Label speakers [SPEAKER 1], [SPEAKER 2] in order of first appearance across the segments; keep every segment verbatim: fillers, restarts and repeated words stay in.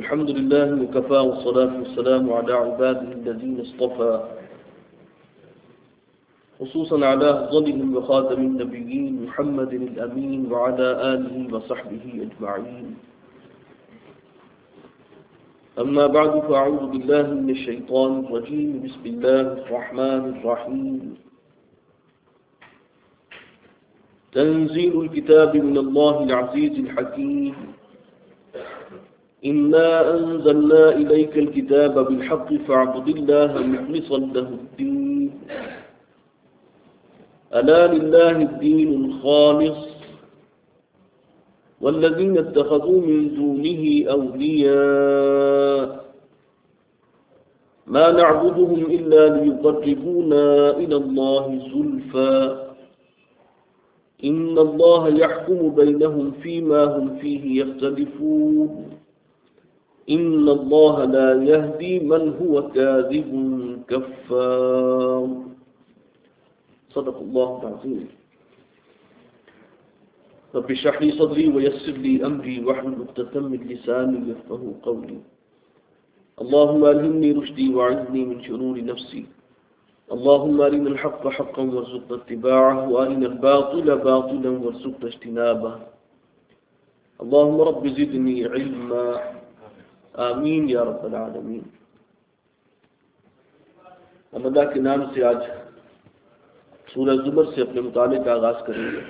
[SPEAKER 1] الحمد لله وكفى والصلاة والسلام على عباده الذين اصطفى خصوصا على أفضلهم وخاتم النبيين محمد الأمين وعلى آله وصحبه أجمعين. أما بعد فأعوذ بالله من الشيطان الرجيم. بسم الله الرحمن الرحيم. تنزيل الكتاب من الله العزيز الحكيم. إنا أنزلنا إليك الكتاب بالحق فاعبد الله مخلصا له الدين ألا لله الدين الخالص والذين اتخذوا من دونه أولياء ما نعبدهم إلا ليقربونا إلى الله زلفى إن الله يحكم بينهم فيما هم فيه يختلفون إن الله لا يهدي من هو كاذب كفار. صدق الله العظيم. رب اشرح لي صدري ويسر لي أمري واحلل عقدة من لساني يفقهوا قولي. اللهم ألهمني رشدي وأعذني من شرور نفسي. اللهم أرنا الحق حقا وارزقنا اتباعه وأرنا الباطل باطلا وارزقنا اجتنابه. اللهم رب زدني علما آمین یا رب العالمین. ہم اللہ کے نام سے آج سورہ زمر سے اپنے مطالعے کا آغاز کریں گے.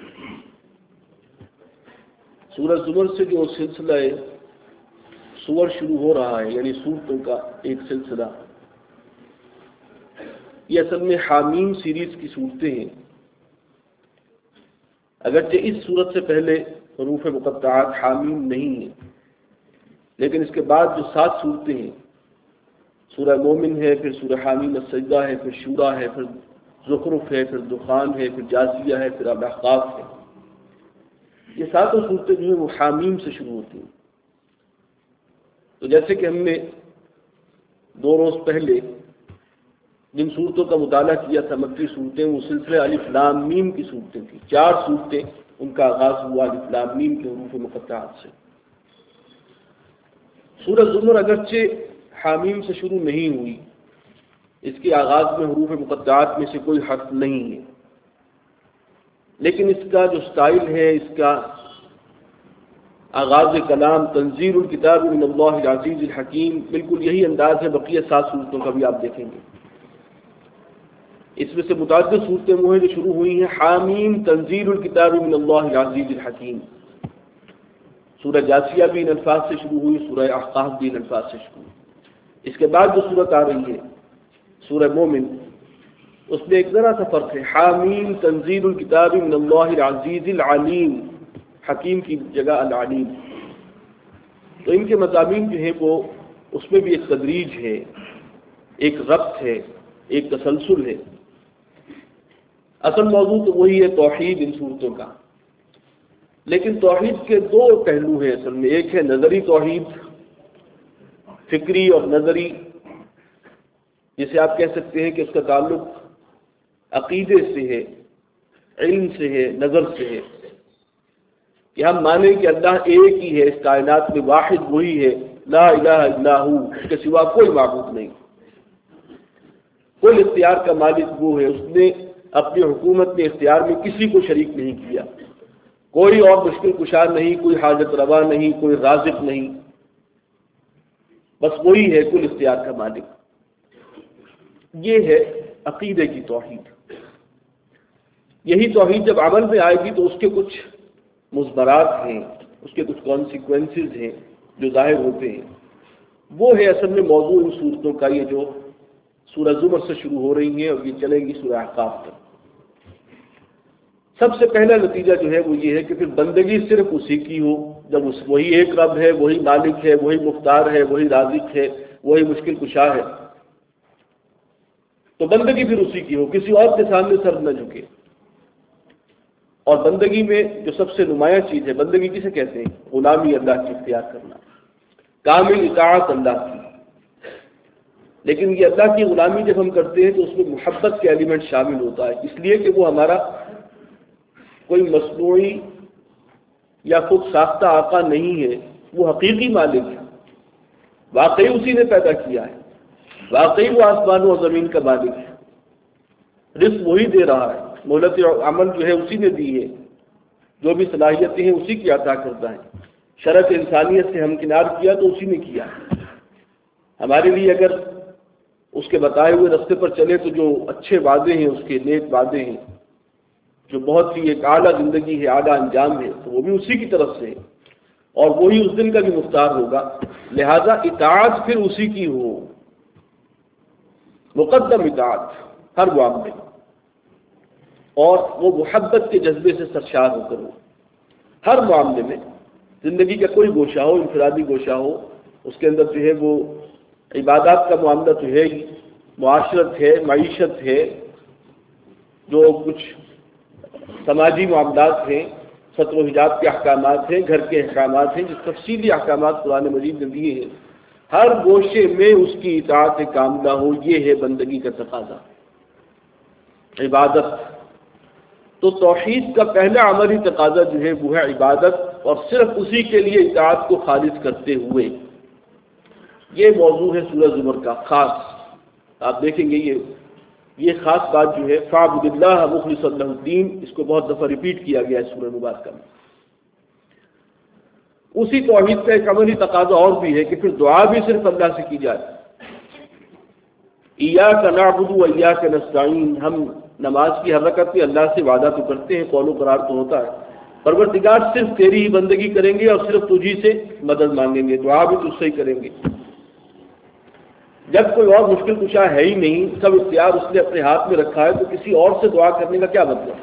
[SPEAKER 1] سورہ زمر سے جو سلسلہ سور شروع ہو رہا ہے، یعنی سورتوں کا ایک سلسلہ، یہ اصل میں حامیم سیریز کی صورتیں ہیں. اگرچہ اس صورت سے پہلے حروف مقطعات حامیم نہیں ہیں، لیکن اس کے بعد جو سات صورتیں ہیں، سورہ مومن ہے، پھر سورہ حامیم السجدہ ہے، پھر شورا ہے، پھر زخرف ہے، پھر دخان ہے، پھر جاثیہ ہے، پھر الاحقاف ہے، یہ ساتوں صورتیں جو ہیں وہ حامیم سے شروع ہوتی ہیں. تو جیسے کہ ہم نے دو روز پہلے جن صورتوں کا مطالعہ کیا تھا، مکی صورتیں، وہ سلسلے الف لام میم کی صورتیں تھیں. چار صورتیں ان کا آغاز ہوا الف لام میم کے حروف مقطعات سے. سورہ زمر اگرچہ حامیم سے شروع نہیں ہوئی، اس کے آغاز میں حروف مقطعات میں سے کوئی حرف نہیں ہے، لیکن اس کا جو سٹائل ہے، اس کا آغاز کلام تنزیل الکتاب من اللہ العزیز الحکیم، بالکل یہی انداز ہے بقیہ سات صورتوں کا بھی آپ دیکھیں گے. اس میں سے متعدد صورتیں وہ ہیں جو شروع ہوئی ہیں حامیم تنزیل الکتاب من اللہ العزیز الحکیم. سورہ جاثیہ بھی ان الفاظ سے شروع ہوئی، سورہ احقاف بھی ان الفاظ سے شروع ہوئی. اس کے بعد جو صورت آ رہی ہے سورہ مومن، اس میں ایک ذرا سا فرق ہے. حامیم تنزیل الکتاب من اللہ العزیز العلیم، حکیم کی جگہ العلیم. تو ان کے مضامین جو ہیں وہ اس میں بھی ایک تدریج ہے، ایک ربط ہے، ایک تسلسل ہے. اصل موضوع تو وہی ہے توحید ان صورتوں کا، لیکن توحید کے دو پہلو ہیں اصل میں. ایک ہے نظری توحید، فکری اور نظری، جسے آپ کہہ سکتے ہیں کہ اس کا تعلق عقیدے سے ہے، علم سے ہے، نظر سے ہے، کہ ہم مانیں کہ اللہ ایک ہی ہے، اس کائنات میں واحد وہی ہے، لا الہ الا ہو، اس کے سوا کوئی معبود نہیں. کوئی اختیار کا مالک وہ ہے، اس نے اپنی حکومت میں اختیار میں کسی کو شریک نہیں کیا. کوئی اور مشکل کشا نہیں، کوئی حاجت روا نہیں، کوئی رازق نہیں، بس وہی ہے کل اختیار کا مالک. یہ ہے عقیدے کی توحید. یہی توحید جب عمل میں آئے گی تو اس کے کچھ مثمرات ہیں، اس کے کچھ کانسیکوینسز ہیں جو ظاہر ہوتے ہیں. وہ ہے اصل میں موضوع ان صورتوں کا، یہ جو سورہ زمر سے شروع ہو رہی ہیں اور یہ چلیں گی سورہ احقاف تک. سب سے پہلا نتیجہ جو ہے وہ یہ ہے کہ پھر بندگی صرف اسی کی ہو. جب اس وہی ایک رب ہے، وہی مالک ہے، وہی مختار ہے، وہی رازق ہے، وہی مشکل کشا ہے، تو بندگی پھر اسی کی ہو، کسی اور کے سامنے سر نہ جھکے. اور بندگی میں جو سب سے نمایاں چیز ہے، بندگی کسے کہتے ہیں؟ غلامی اللہ کی اختیار کرنا، کامل اطاعت اللہ کی. لیکن یہ اللہ کی غلامی جب ہم کرتے ہیں تو اس میں محبت کے ایلیمنٹ شامل ہوتا ہے، اس لیے کہ وہ ہمارا کوئی مصنوعی یا خود ساختہ آقا نہیں ہے، وہ حقیقی مالک ہے. واقعی اسی نے پیدا کیا ہے، واقعی وہ آسمانوں اور زمین کا مالک ہے، رزق وہی دے رہا ہے، مہلت عمل جو ہے اسی نے دی ہے، جو بھی صلاحیتیں ہیں اسی کی عطا کرتا ہے، شرف انسانیت سے ہمکنار کیا تو اسی نے کیا۔ ہمارے لیے اگر اس کے بتائے ہوئے راستے پر چلے تو جو اچھے وعدے ہیں، اس کے نیک وعدے ہیں، جو بہت ہی ایک اعلیٰ زندگی ہے، اعلیٰ انجام ہے، تو وہ بھی اسی کی طرف سے ہے، اور وہی اس دن کا بھی مختار ہوگا، لہذا اطاعت پھر اسی کی ہو، مقدم اطاعت ہر معاملے میں، اور وہ محبت کے جذبے سے سرشار ہو کر ہو ہر معاملے میں۔ زندگی کا کوئی گوشہ ہو، انفرادی گوشہ ہو، اس کے اندر جو ہے وہ عبادات کا معاملہ تو ہے ہی، معاشرت ہے، معیشت ہے، جو کچھ سماجی معاملات ہیں، ستر و حجاب کے احکامات ہیں، گھر کے احکامات ہیں، جو تفصیلی احکامات قرآن مجید نے دیے ہیں، ہر گوشے میں اس کی اطاعت کاملہ ہو، یہ ہے بندگی کا تقاضا، عبادت۔ تو توحید کا پہلا عملی تقاضا جو ہے وہ ہے عبادت، اور صرف اسی کے لیے اطاعت کو خالص کرتے ہوئے۔ یہ موضوع ہے سورہ زمر کا خاص، آپ دیکھیں گے یہ یہ خاص بات جو ہے فاعبد اللہ مخلصا لہ الدین، اس کو بہت دفعہ ریپیٹ کیا گیا ہے سورہ مبارکہ میں۔ اسی توحید کا ایک عملی تقاضا اور بھی ہے کہ پھر دعا بھی صرف اللہ سے کی جائے۔ ایاک نعبد و ایاک نستعین، ہم نماز کی ہر رکعت میں اللہ سے وعدہ تو کرتے ہیں، قول و قرار تو ہوتا ہے، پروردگار صرف تیری ہی بندگی کریں گے اور صرف تجھی سے مدد مانگیں گے، دعا بھی تجھ سے ہی کریں گے۔ جب کوئی اور مشکل کشا ہے ہی نہیں، سب اختیار اس نے اپنے ہاتھ میں رکھا ہے، تو کسی اور سے دعا کرنے کا کیا مطلب؟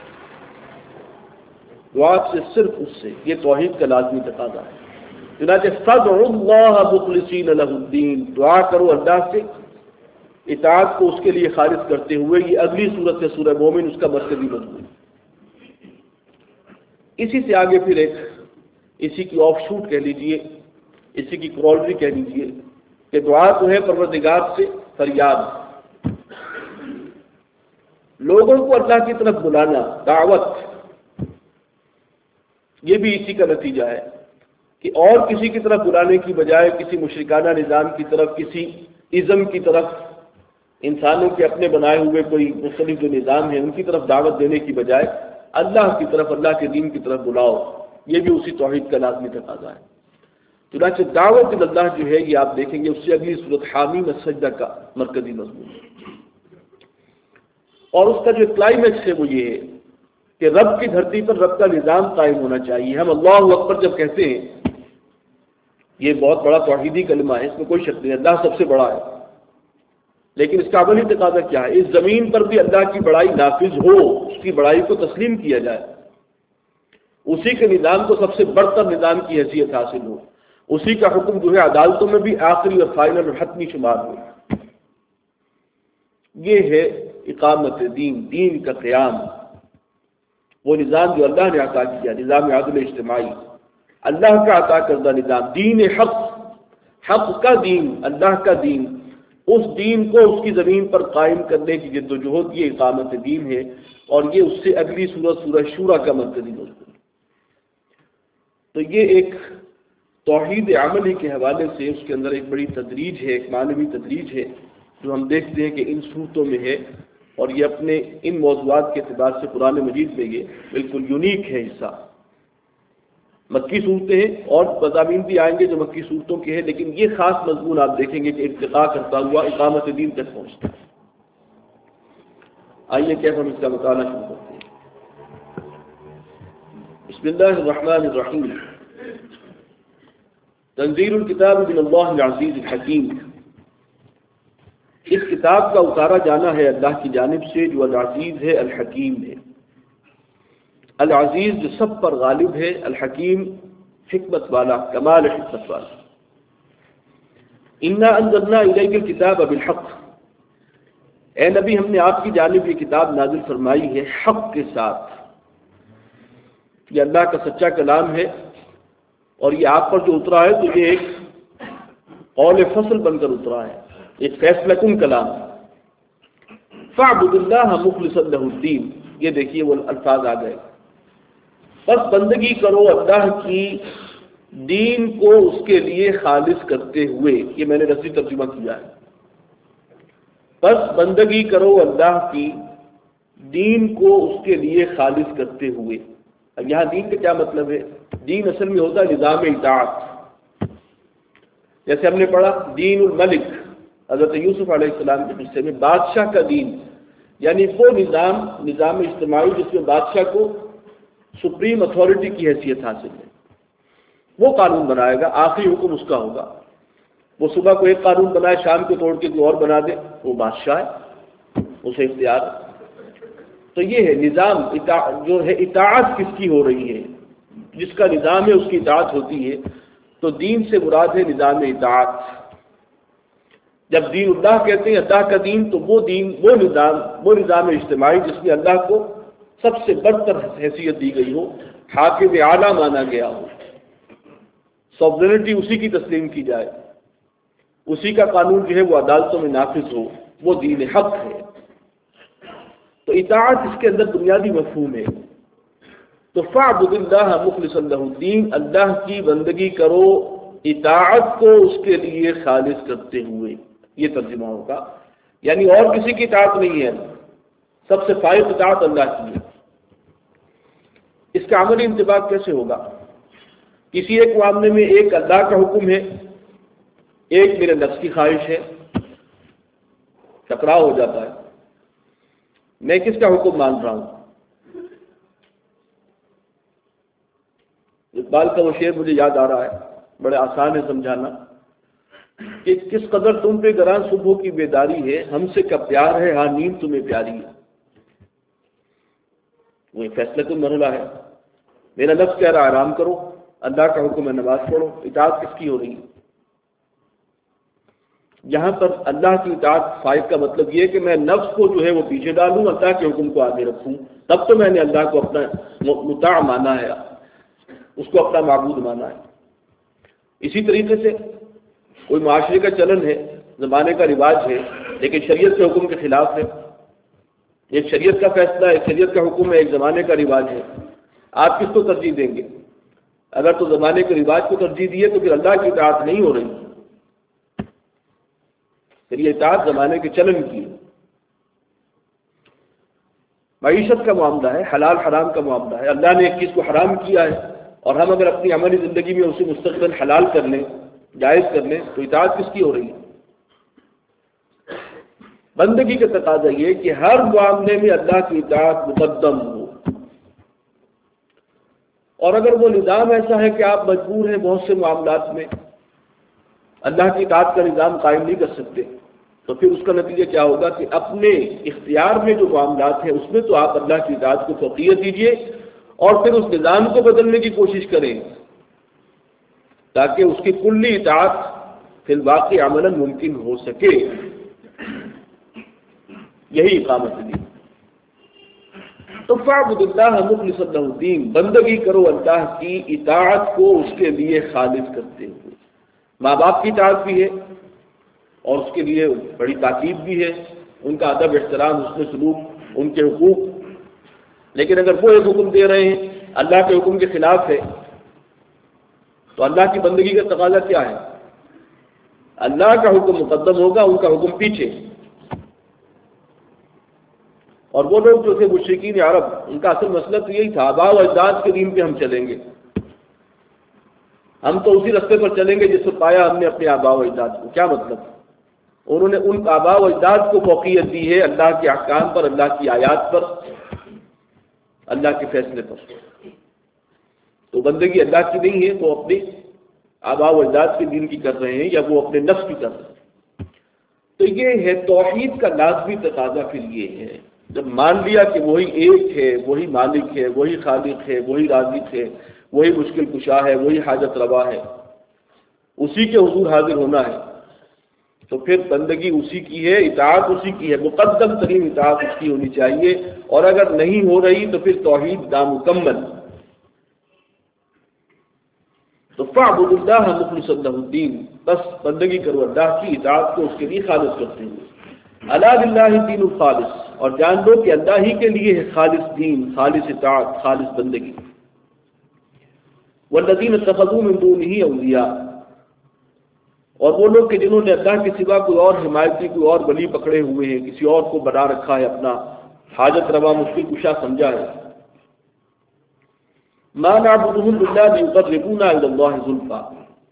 [SPEAKER 1] دعا سے صرف اس سے، یہ توحید کا لازمی تقاضا ہے۔ چنانچہ فادعوا اللہ مخلصین لہ الدین، دعا کرو اللہ سے اطاعت کو اس کے لیے خالص کرتے ہوئے۔ یہ اگلی صورت ہے سورہ مومن، اس کا مرکزی مضمون۔ اسی سے آگے پھر ایک اسی کی آف شوٹ کہہ لیجئے، اسی کی کرولری کہہ لیجئے کہ دعا تو ہے پروردگار سے فریاد، لوگوں کو اللہ کی طرف بلانا، دعوت، یہ بھی اسی کا نتیجہ ہے کہ اور کسی کی طرف بلانے کی بجائے، کسی مشرکانہ نظام کی طرف، کسی ازم کی طرف، انسانوں کے اپنے بنائے ہوئے کوئی مختلف جو نظام ہے ان کی طرف دعوت دینے کی بجائے اللہ کی طرف، اللہ کے دین کی طرف بلاؤ، یہ بھی اسی توحید کا لازمی تقاضا ہے۔ چنانچہ دعوت اللہ جو ہے یہ آپ دیکھیں گے اس سے اگلی صورت حامیم السجدہ کا مرکزی مضمون ہے، اور اس کا جو کلائمیکس ہے وہ یہ ہے کہ رب کی دھرتی پر رب کا نظام قائم ہونا چاہیے۔ ہم اللہ اکبر جب کہتے ہیں، یہ بہت بڑا توحیدی کلمہ ہے، اس میں کوئی شک نہیں، اللہ سب سے بڑا ہے، لیکن اس کا عملی تقاضا کیا ہے؟ اس زمین پر بھی اللہ کی بڑائی نافذ ہو، اس کی بڑائی کو تسلیم کیا جائے، اسی کے نظام کو سب سے برتر نظام کی حیثیت حاصل ہو، اسی کا حکم جو ہے عدالتوں میں بھی آخری اور فائنل اور حتمی شمار ہو۔ یہ ہے اقامت دین، دین کا قیام، وہ نظام جو اللہ نے عطا کیا، نظام عدل اجتماعی، اللہ کا عطا کردہ نظام، دین حق، حق کا دین، اللہ کا دین، اس دین کو اس کی زمین پر قائم کرنے کی جد و جہد، یہ اقامت دین ہے، اور یہ اس سے اگلی سورہ سورہ شورى کا مرکزی موضوع ہے۔ تو یہ ایک توحید عملی کے حوالے سے اس کے اندر ایک بڑی تدریج ہے، ایک معنوی تدریج ہے جو ہم دیکھتے ہیں کہ ان صورتوں میں ہے، اور یہ اپنے ان موضوعات کے اعتبار سے قرآن مجید میں یہ بالکل یونیک ہے حصہ۔ مکی صورتیں ہیں اور مضامین بھی آئیں گے جو مکی صورتوں کے ہیں، لیکن یہ خاص مضمون آپ دیکھیں گے کہ ارتقا کرتا ہوا اقامت دین تک پہنچتا ہے۔ آئیے کیسے ہم اس کا مطالعہ شروع کرتے ہیں۔ بسم اللہ الرحمن الرحیم، تنزیل الکتاب من اللہ العزیز الحکیم، اس کتاب کا اتارا جانا ہے اللہ کی جانب سے جو العزیز ہے، الحکیم ہے۔ العزیز جو سب پر غالب ہے، الحکیم حکمت والا، کمال حکمت والا۔ انا انزلنا الیک الکتاب بالحق، اے نبی ہم نے آپ کی جانب یہ کتاب نازل فرمائی ہے حق کے ساتھ۔ یہ اللہ کا سچا کلام ہے، اور یہ آپ پر جو اترا ہے تو یہ ایک قول فصل بن کر اترا ہے، ایک فیصلہ کن کلام۔ فاعبد اللہ مخلصا لہ الدین، یہ دیکھیے وہ الفاظ آ گئے، بس بندگی کرو اللہ کی دین کو اس کے لیے خالص کرتے ہوئے، یہ میں نے رسی ترجمہ کیا ہے، بس بندگی کرو اللہ کی دین کو اس کے لیے خالص کرتے ہوئے۔ اب یہاں دین کا کیا مطلب ہے؟ دین اصل میں ہوتا ہے نظام اطاعت۔ جیسے ہم نے پڑھا دین الملک حضرت یوسف علیہ السلام کے قصے میں، بادشاہ کا دین، یعنی وہ نظام نظام اجتماعی جس میں بادشاہ کو سپریم اتھارٹی کی حیثیت حاصل ہے، وہ قانون بنائے گا، آخری حکم اس کا ہوگا۔ وہ صبح کو ایک قانون بنائے، شام کو توڑ کے کوئی اور بنا دے، وہ بادشاہ ہے، اسے اختیار ہے۔ تو یہ ہے نظام جو ہے، اطاعت کس کی ہو رہی ہے، جس کا نظام ہے اس کی اطاعت ہوتی ہے۔ تو دین سے مراد ہے نظام اطاعت۔ جب دین اللہ کہتے ہیں اللہ کا دین، تو وہ دین وہ نظام وہ نظام اجتماعی جس میں اللہ کو سب سے برتر حیثیت دی گئی ہو، حاکم اعلیٰ مانا گیا ہو، سوورنٹی اسی کی تسلیم کی جائے، اسی کا قانون جو ہے وہ عدالتوں میں نافذ ہو، وہ دین حق ہے۔ تو اطاعت اس کے اندر بنیادی مفہوم ہے۔ تو فاعبد اللہ مخلصا لہ الدین، اللہ کی بندگی کرو اطاعت کو اس کے لیے خالص کرتے ہوئے، یہ ترجمہ ہوگا۔ یعنی اور کسی کی اطاعت نہیں ہے، سب سے فائق اطاعت اللہ کی ہے۔ اس کا عملی انطباق کیسے ہوگا؟ کسی ایک معاملے میں ایک اللہ کا حکم ہے، ایک میرے نفس کی خواہش ہے، ٹکراؤ ہو جاتا ہے۔ میں کس کا حکم مان رہا ہوں؟ اقبال کا وہ شعر مجھے یاد آ رہا ہے، بڑے آسان ہے سمجھانا، کہ کس قدر تم پہ گراں صبح کی بیداری ہے، ہم سے کب پیار ہے، ہاں نیند تمہیں پیاری ہے۔ وہ ایک فیصلہ کن مرحلہ ہے۔ میرا نفس کہہ رہا ہے آرام کرو، اللہ کا حکم ہے نماز پڑھو، اطاعت کس کی ہو رہی ہے؟ یہاں پر اللہ کی اطاعت فائق کا مطلب یہ ہے کہ میں نفس کو جو ہے وہ پیچھے ڈالوں، اللہ کے حکم کو آگے رکھوں، تب تو میں نے اللہ کو اپنا مطاع مانا ہے، اس کو اپنا معبود مانا ہے۔ اسی طریقے سے کوئی معاشرے کا چلن ہے، زمانے کا رواج ہے، لیکن شریعت کے حکم کے خلاف ہے، ایک شریعت کا فیصلہ ہے، ایک شریعت کا حکم ہے، ایک زمانے کا رواج ہے، آپ کس کو ترجیح دیں گے؟ اگر تو زمانے کے رواج کو ترجیح دیے تو پھر اللہ کی اطاعت نہیں ہو رہی، پھر یہ اطاعت زمانے کے چلن کی ہے۔ معیشت کا معاملہ ہے، حلال حرام کا معاملہ ہے، اللہ نے ایک چیز کو حرام کیا ہے اور ہم اگر اپنی عملی زندگی میں اسے مستقبل حلال کر لیں، جائز کر لیں، تو اطاعت کس کی ہو رہی ہے؟ بندگی کا تقاضا یہ کہ ہر معاملے میں اللہ کی اطاعت مقدم ہو، اور اگر وہ نظام ایسا ہے کہ آپ مجبور ہیں بہت سے معاملات میں اللہ کی اطاعت کا نظام قائم نہیں کر سکتے، تو پھر اس کا نتیجہ کیا ہوگا کہ اپنے اختیار میں جو معاملات ہیں اس میں تو آپ اللہ کی اطاعت کو فوقیت دیجیے، اور پھر اس نظام کو بدلنے کی کوشش کریں تاکہ اس کی کلی اطاعت فی الواقع عملاً ممکن ہو سکے۔ یہی اقامت دین۔ تو فاعبد اللہ مخلصا لہ الدین، بندگی کرو اللہ کی اطاعت کو اس کے لیے خالص کرتے ہوئے۔ ماں باپ کی اطاعت بھی ہے اور اس کے لیے بڑی تاکید بھی ہے، ان کا ادب احترام، حسن سلوک، ان کے حقوق، لیکن اگر وہ ایک حکم دے رہے ہیں اللہ کے حکم کے خلاف ہے تو اللہ کی بندگی کا تقاضا کیا ہے؟ اللہ کا حکم مقدم ہوگا، ان کا حکم پیچھے۔ اور وہ لوگ جو تھے مشرکین عرب، ان کا اصل مسئلہ تو یہی تھا، آباء و اجداد کے دین پہ ہم چلیں گے، ہم تو اسی راستے پر چلیں گے جس سے پایا ہم نے اپنے آباء و اجداد کو۔ کیا مطلب؟ انہوں نے ان آباء و اجداد کو فوقیت دی ہے اللہ کے احکام پر، اللہ کی آیات پر، اللہ کے فیصلے پر۔ تو بندگی اللہ کی نہیں ہے، وہ اپنے آباء و اجداد کے دین کی کر رہے ہیں یا وہ اپنے نفس کی کر رہے ہیں۔ تو یہ ہے توحید کا لازمی تقاضا۔ پھر یہ ہے جب مان لیا کہ وہی ایک ہے، وہی مالک ہے، وہی خالق ہے، وہی رازق ہے، وہی مشکل کشا ہے، وہی حاجت روا ہے، اسی کے حضور حاضر ہونا ہے، تو پھر بندگی اسی کی ہے، اطاعت اسی کی ہے، مقدم ترین اطاعت اس کی ہونی چاہیے، اور اگر نہیں ہو رہی تو پھر توحید نامکمل۔ تو فاعبد اللہ مخلصا لہ الدین، بس بندگی کرو اللہ کی، اطاعت کو اس کے لیے خالص کرتے ہوئے۔ الا للہ الدین الخالص، اور جان لو کہ اللہ ہی کے لیے ہے خالص دین، خالص اطاعت، خالص بندگی۔ والذین اتخذوا من دونہ اولیاء، اور وہ لوگ کہ جنہوں نے اللہ کے سوا کوئی اور حمایتی، کوئی اور ولی پکڑے ہوئے ہیں، کسی اور کو بنا رکھا ہے اپنا حاجت روا مشکل کشا سمجھا ہے. ما نعبدهم الا ليقربونا الى الله زلفى،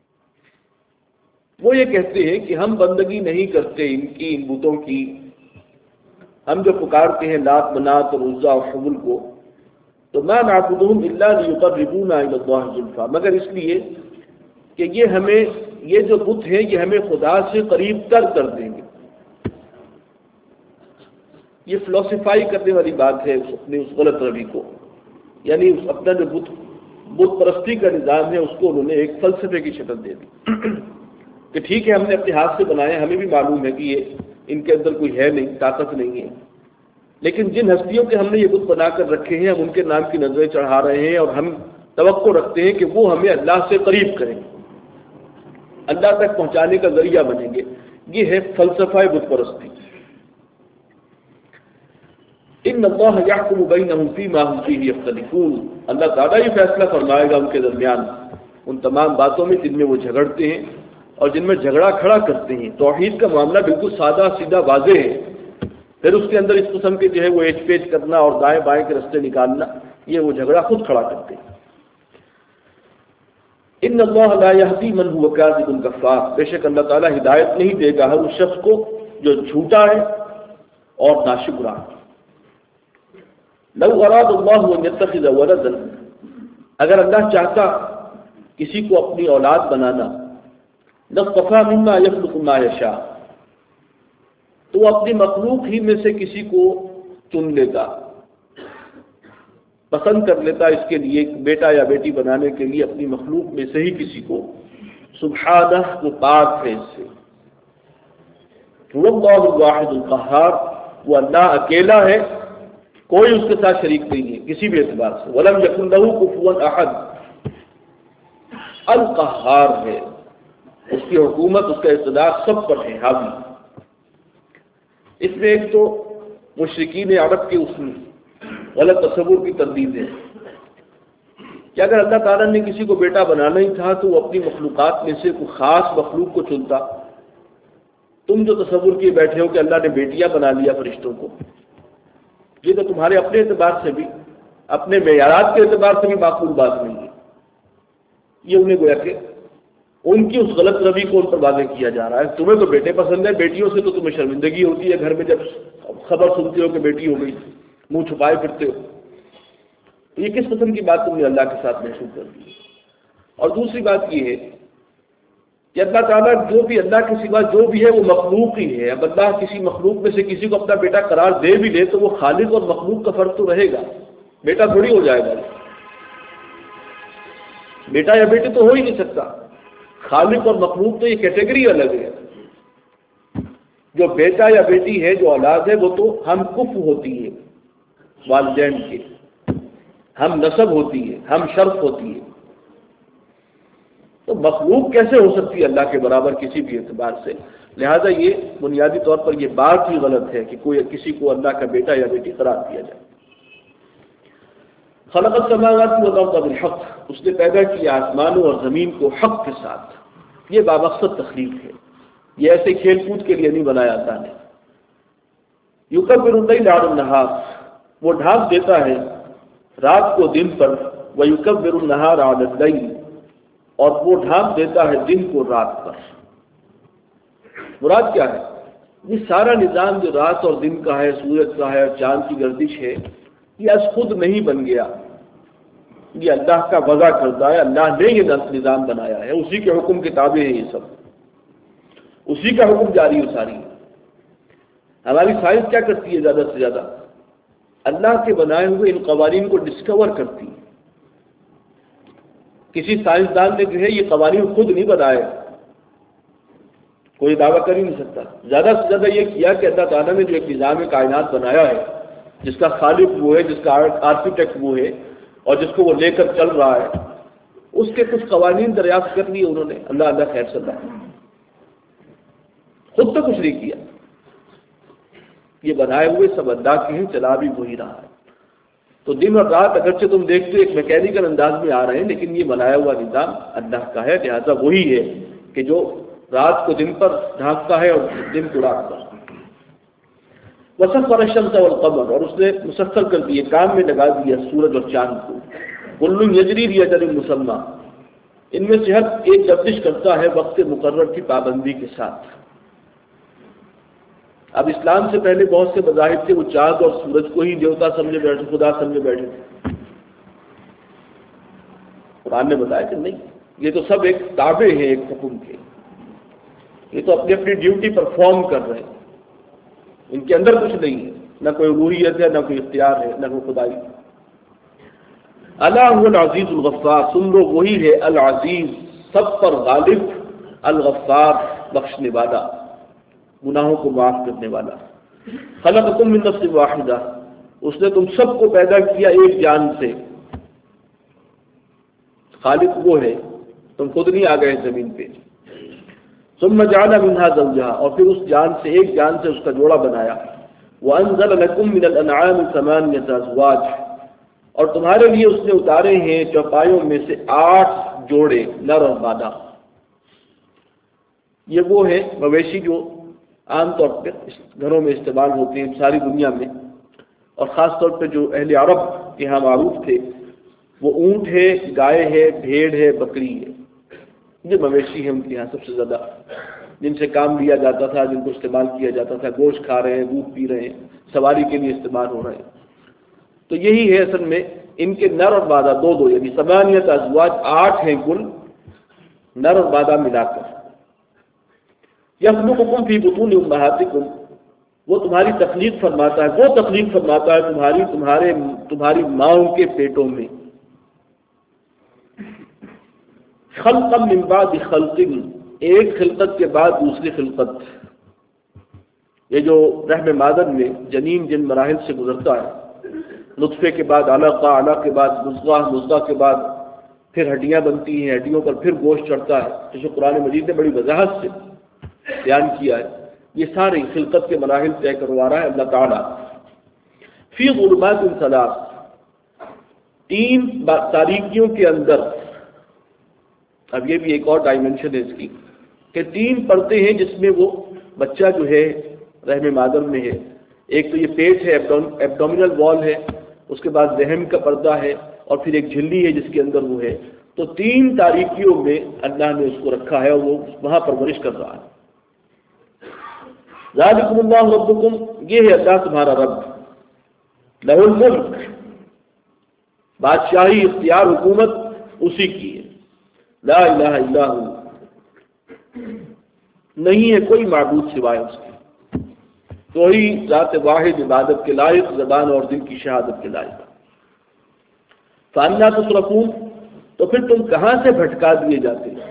[SPEAKER 1] وہ یہ کہتے ہیں کہ ہم بندگی نہیں کرتے ان کی، ان بتوں کی، ہم جو پکارتے ہیں لات منات اور عزا اور حبل کو، تو ما نعبدهم الا ليقربونا الى الله زلفى، مگر اس لیے کہ یہ ہمیں، یہ جو بت ہیں یہ ہمیں خدا سے قریب تر کر دیں گے. یہ فلسفائی کرنے والی بات ہے اپنے اس غلط روی کو، یعنی اپنا جو بت بت پرستی کا نظام ہے اس کو انہوں نے ایک فلسفے کی شکل دے دی کہ ٹھیک ہے ہم نے اپنے ہاتھ سے بنائے، ہمیں بھی معلوم ہے کہ یہ ان کے اندر کوئی ہے نہیں، طاقت نہیں ہے، لیکن جن ہستیوں کے ہم نے یہ بت بنا کر رکھے ہیں ہم ان کے نام کی نظریں چڑھا رہے ہیں اور ہم توقع رکھتے ہیں کہ وہ ہمیں اللہ سے قریب کریں، اللہ تک پہنچانے کا ذریعہ بنیں گے. یہ ہے فلسفہ بت پرستی. ان اللہ یحکم بینہم فیما ھم فیہ یختلفون، اللہ تعالیٰ یہ فیصلہ فرمائے گا ان کے درمیان ان تمام باتوں میں جن میں وہ جھگڑتے ہیں اور جن میں جھگڑا کھڑا کرتے ہیں. توحید کا معاملہ بالکل سادہ سیدھا واضح ہے، پھر اس کے اندر اس قسم کے جو ہے وہ ایچ پیچ کرنا اور دائیں بائیں کے رستے نکالنا، یہ وہ جھگڑا خود کھڑا کرتے ہیں. ان اللہ لا یہدی من هو کاذب کفار، بے شک اللہ تعالیٰ ہدایت نہیں دے گا ہر اس شخص کو جو جھوٹا ہے اور ناشکرا. لو اراد اللہ ان یتخذ ولدا، اگر اللہ چاہتا کسی کو اپنی اولاد بنانا، لاصطفى مما يخلق ما یشاء، تو وہ اپنی مخلوق ہی میں سے کسی کو چن لیتا، پسند کر لیتا اس کے لیے بیٹا یا بیٹی بنانے کے لیے اپنی مخلوق میں سے ہی کسی کو. سبحانہ، وہ پاک ہے اس سے. وہ اللہ الواحد القہار، وہ اللہ اکیلا ہے، کوئی اس کے ساتھ شریک نہیں ہے کسی بھی اعتبار سے. ولم یکن لہ کفوا احد، القہار ہے، اس کی حکومت، اس کا اقتدار سب پر ہے حاوی. اس میں ایک تو مشرکین عرب کے اس میں غلط تصور کی تردید ہے کہ اگر اللہ تعالیٰ نے کسی کو بیٹا بنانا ہی تھا تو وہ اپنی مخلوقات میں سے کوئی خاص مخلوق کو چنتا. تم جو تصور کیے بیٹھے ہو کہ اللہ نے بیٹیاں بنا لیا فرشتوں کو، یہ تو تمہارے اپنے اعتبار سے بھی، اپنے معیارات کے اعتبار سے بھی معقول بات نہیں ہے. یہ انہیں گویا کہ ان کی اس غلط روی کو ان پر واضح کیا جا رہا ہے. تمہیں تو بیٹے پسند ہیں، بیٹیوں سے تو تمہیں شرمندگی ہوتی ہے، گھر میں جب خبر سنتے ہو کہ بیٹی ہو گئی منہ چھپائے پھرتے ہو. یہ کس قسم کی بات تم نے اللہ کے ساتھ منسوخ کر دی؟ اور دوسری بات یہ ہے کہ اللہ تعالیٰ جو بھی، اللہ کے سوا جو بھی ہے وہ مخلوق ہی ہے. اب اللہ کسی مخلوق میں سے کسی کو اپنا بیٹا قرار دے بھی لے تو وہ خالق اور مخلوق کا فرق تو رہے گا، بیٹا تھوڑی ہو جائے گا. بیٹا یا بیٹی تو ہو ہی نہیں سکتا. خالق اور مخلوق تو یہ کیٹیگری الگ ہے. جو بیٹا یا بیٹی ہے، جو اولاد ہے، وہ تو ہم کف ہوتی ہے والدین کے، ہم نسب ہوتی ہے، ہم شرف ہوتی ہے. تو مخلوق کیسے ہو سکتی ہے اللہ کے برابر کسی بھی اعتبار سے؟ لہذا یہ بنیادی طور پر یہ بات ہی غلط ہے کہ کوئی کسی کو اللہ کا بیٹا یا بیٹی قرار دیا جائے. خلق السماوات والارض بالحق، اس نے پیدا کیا آسمانوں اور زمین کو حق کے ساتھ. یہ بامقصد تخلیق ہے، یہ ایسے کھیل کود کے لیے نہیں بنایا اللہ نے. یکبر اللیل علی النہار، وہ ڈھانپ دیتا ہے رات کو دن پر، ویکبر النہار علی اللیل، اور وہ ڈھانپ دیتا ہے دن کو رات پر. مراد کیا ہے؟ یہ سارا نظام جو رات اور دن کا ہے، سورج کا ہے، چاند کی گردش ہے، یہ از خود نہیں بن گیا، یہ اللہ کا وضع کردہ ہے. اللہ نے یہ نظام بنایا ہے، اسی کے حکم کے تابع ہے، یہ سب اسی کا حکم جاری و ساری ہے. ہماری سائنس کیا کرتی ہے؟ زیادہ سے زیادہ اللہ کے بنائے ہوئے ان قوانین کو ڈسکور کرتی ہے. کسی سائنسدان نے جو ہے یہ قوانین خود نہیں بنائے، کوئی دعویٰ کر ہی نہیں سکتا. زیادہ سے زیادہ یہ کیا کہ اللہ تعالیٰ نے جو ایک نظام کائنات بنایا ہے، جس کا خالق وہ ہے، جس کا آرکیٹیکٹ وہ ہے، اور جس کو وہ لے کر چل رہا ہے، اس کے کچھ قوانین دریافت کر لیے انہوں نے. اللہ اللہ خیر صلی اللہ، خود تو کچھ نہیں کیا. یہ بنائے ہوئے سب اللہ کے ہیں، چلا بھی وہی رہا ہے. تو دن اور رات اگرچہ تم دیکھتے ایک میکینیکل انداز میں آ رہے ہیں، لیکن یہ بنایا ہوا نظام اللہ کا ہے، لہٰذا وہی ہے کہ جو رات کو دن پر ڈھانکتا ہے اور دن کو رات پر۔ وسخر الشمس والقمر، اور اس نے مسخر کر دیے، کام میں لگا دیا سورج اور چاند کو، کل یجری لاجل مسمى، ان میں سے ہر ایک گردش کرتا ہے وقت مقرر کی پابندی کے ساتھ۔ اب اسلام سے پہلے بہت سے مذاہب تھے، وہ چاند اور سورج کو ہی دیوتا سمجھے بیٹھے، خدا سمجھے بیٹھے تھے۔ قرآن نے بتایا کہ نہیں، یہ تو سب ایک تابع ہیں ایک حکم کے، یہ تو اپنی اپنی ڈیوٹی پرفارم کر رہے ہیں، ان کے اندر کچھ نہیں ہے، نہ کوئی الوہیت ہے، نہ کوئی اختیار ہے، نہ کوئی خدائی۔ الا هو العزیز الغفار، سن لو وہی ہے العزیز، سب پر غالب، الغفار، بخشنے والا، گناہوں کو معاف کرنے والا۔ خلقکم من نفس واحدہ، اس نے تم سب کو پیدا کیا ایک جان سے، خالق وہ ہے، تم خود نہیں آ گئے زمین پہ۔ ثم جعل منها زوجها، اور پھر اس جان سے ایک جان سے اس کا جوڑا بنایا۔ وانزل لكم من الانعام ثمانية ازواج، اور تمہارے لیے اس نے اتارے ہیں چوپایوں میں سے آٹھ جوڑے، نر اور مادہ۔ یہ وہ ہیں مویشی جو عام طور پہ گھروں میں استعمال ہوتے ہیں ساری دنیا میں، اور خاص طور پہ جو اہل عرب کے یہاں معروف تھے، وہ اونٹ ہے، گائے ہے، بھیڑ ہے، بکری ہے، یہ مویشی ہیں ان کے یہاں سب سے زیادہ، جن سے کام لیا جاتا تھا، جن کو استعمال کیا جاتا تھا، گوشت کھا رہے ہیں، دودھ پی رہے ہیں، سواری کے لیے استعمال ہو رہے ہیں۔ تو یہی ہے اصل میں ان کے نر اور مادہ دو دو، یعنی ثمانیۃ ازواج، آٹھ ہیں کل، نر اور مادہ ملا کر۔ یخلقکم فی بطون امہاتکم، وہ تمہاری تخلیق فرماتا ہے، وہ تخلیق فرماتا ہے تمہاری تمہارے تمہاری ماؤں کے پیٹوں میں۔ خلقا من بعد خلق، ایک خلقت کے بعد دوسری خلقت۔ یہ جو رحم مادر میں جنین جن مراحل سے گزرتا ہے، نطفے کے بعد علقہ، علقہ کے بعد مضغہ، مضغہ کے بعد پھر ہڈیاں بنتی ہیں، ہڈیوں پر پھر گوشت چڑھتا ہے، جسے قرآن مجید نے بڑی وضاحت سے بیان کیا ہے۔ یہ ساری خلقت کے مراحل طے کروا رہا ہے اللہ تعالیٰ۔ فی ظلمات ثلاث، تین تاریکیوں کے اندر، اب یہ بھی ایک اور ڈائمنشن ہے اس کی، کہ تین پردے ہیں جس میں وہ بچہ جو ہے رحم مادر میں ہے۔ ایک تو یہ پیٹ ہے، ایبڈومینل وال ہے، اس کے بعد رحم کا پردہ ہے، اور پھر ایک جھلی ہے جس کے اندر وہ ہے۔ تو تین تاریکیوں میں اللہ نے اس کو رکھا ہے اور وہ وہاں پرورش کر رہا ہے۔ ذالکم اللہ ربکم، یہ ہے اللہ تمہارا رب، لہ الملک، بادشاہی، اختیار، حکومت اسی کی ہے، لا الہ الا ہو، نہیں ہے کوئی معبود سوائے اس کے، تو ہی ذات واحد عبادت کے لائق، زبان اور دل کی شہادت کے لائق۔ فَأَنَّىٰ تُصْرَفُونَ، تو پھر تم کہاں سے بھٹکا دیے جاتے ہو؟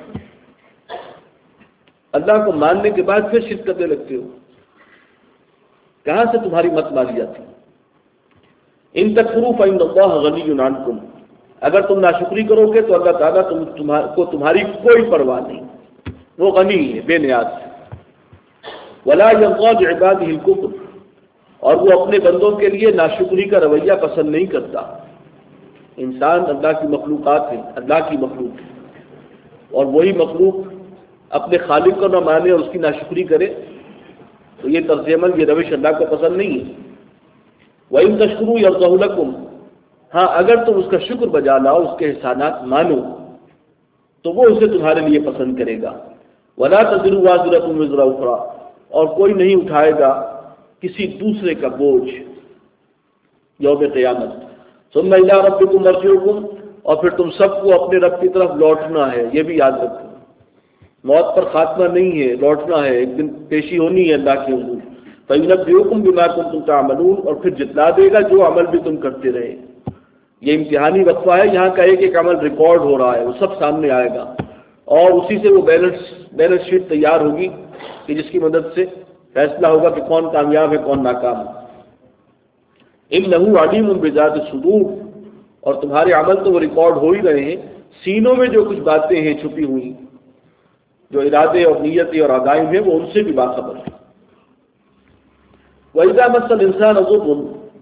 [SPEAKER 1] اللہ کو ماننے کے بعد پھر شرک کرنے لگتے ہو، کہاں سے تمہاری مت ماری جاتی؟ ان تکفروا فإن اللہ غنی عنکم، اگر تم ناشکری کرو گے تو اللہ تعالیٰ تم تمہار کو تمہاری کوئی پرواہ نہیں، وہ غنی ہے، بے نیاز ہے۔ ولا يرضى بعباده الكفر، اور وہ اپنے بندوں کے لیے ناشکری کا رویہ پسند نہیں کرتا۔ انسان اللہ کی مخلوقات ہے، اللہ کی مخلوق ہے، اور وہی مخلوق اپنے خالق کو نہ مانے اور اس کی ناشکری کرے تو یہ طرز عمل، یہ روش اللہ کو پسند نہیں ہے۔ وَإِن تَشْكُرُوا يَرْضَهُ لَكُمْ، ہاں اگر تم اس کا شکر بجا لاؤ، اس کے احسانات مانو تو وہ اسے تمہارے لیے پسند کرے گا۔ وَلَا تَزِرُ وَازِرَةٌ وِزْرَ أُخْرَىٰ، اور کوئی نہیں اٹھائے گا کسی دوسرے کا بوجھ یوم قیامت۔ ثُمَّ إِلَىٰ رَبِّكُمْ مَرْجِعُكُمْ، اور پھر تم سب کو اپنے رب کی طرف لوٹنا ہے، یہ بھی یاد رکھو، موت پر خاتمہ نہیں ہے، لوٹنا ہے، ایک دن پیشی ہونی ہے اللہ کے حضور۔ فَيُنَبِّئُكُم بِمَا كُنتُمْ تَعْمَلُونَ، اور پھر جتلا دے گا جو عمل بھی تم کرتے رہے۔ یہ امتحانی وقفہ ہے، یہاں کا ایک ایک عمل ریکارڈ ہو رہا ہے، وہ سب سامنے آئے گا، اور اسی سے وہ بیلنس بیلنس شیٹ تیار ہوگی کہ جس کی مدد سے فیصلہ ہوگا کہ کون کامیاب ہے کون ناکام ہے۔ إِنَّهُ عَلِيمٌ بِذَاتِ الصُّدُورِ، اور تمہارے عمل تو وہ ریکارڈ ہو ہی رہے ہیں، سینوں میں جو کچھ باتیں ہیں چھپی ہوئی، جو ارادے اور نیتیں اور عزائم ہیں، وہ ان سے بھی باخبر ہے۔ وَإِذَا مَسَّ الْإِنسَانَ ضُرٌّ،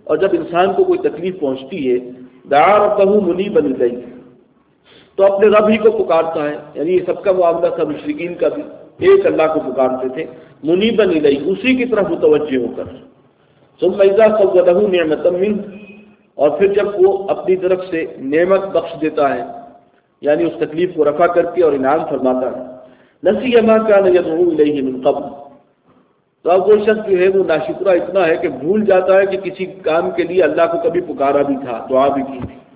[SPEAKER 1] اور جب انسان کو کوئی تکلیف پہنچتی ہے دعا ربہ منیبا الیہ تو اپنے رب ہی کو پکارتا ہے. یعنی یہ سب کا معاملہ تھا مشرکین کا بھی, ایک اللہ کو پکارتے تھے منیبا الیہ, اسی کی طرف متوجہ ہو کر. ثم اذا خولہ نعمۃ منہ, اور پھر جب وہ اپنی طرف سے نعمت بخش دیتا ہے یعنی اس تکلیف کو رفع کر کے اور انعام فرماتا ہے. نسی ما کان یدعو الیہ من قبل, تو اب وہ شخص جو ہے وہ ناشکرہ اتنا ہے کہ بھول جاتا ہے کہ کسی کام کے لیے اللہ کو کبھی پکارا بھی تھا, دعا بھی کی تھی.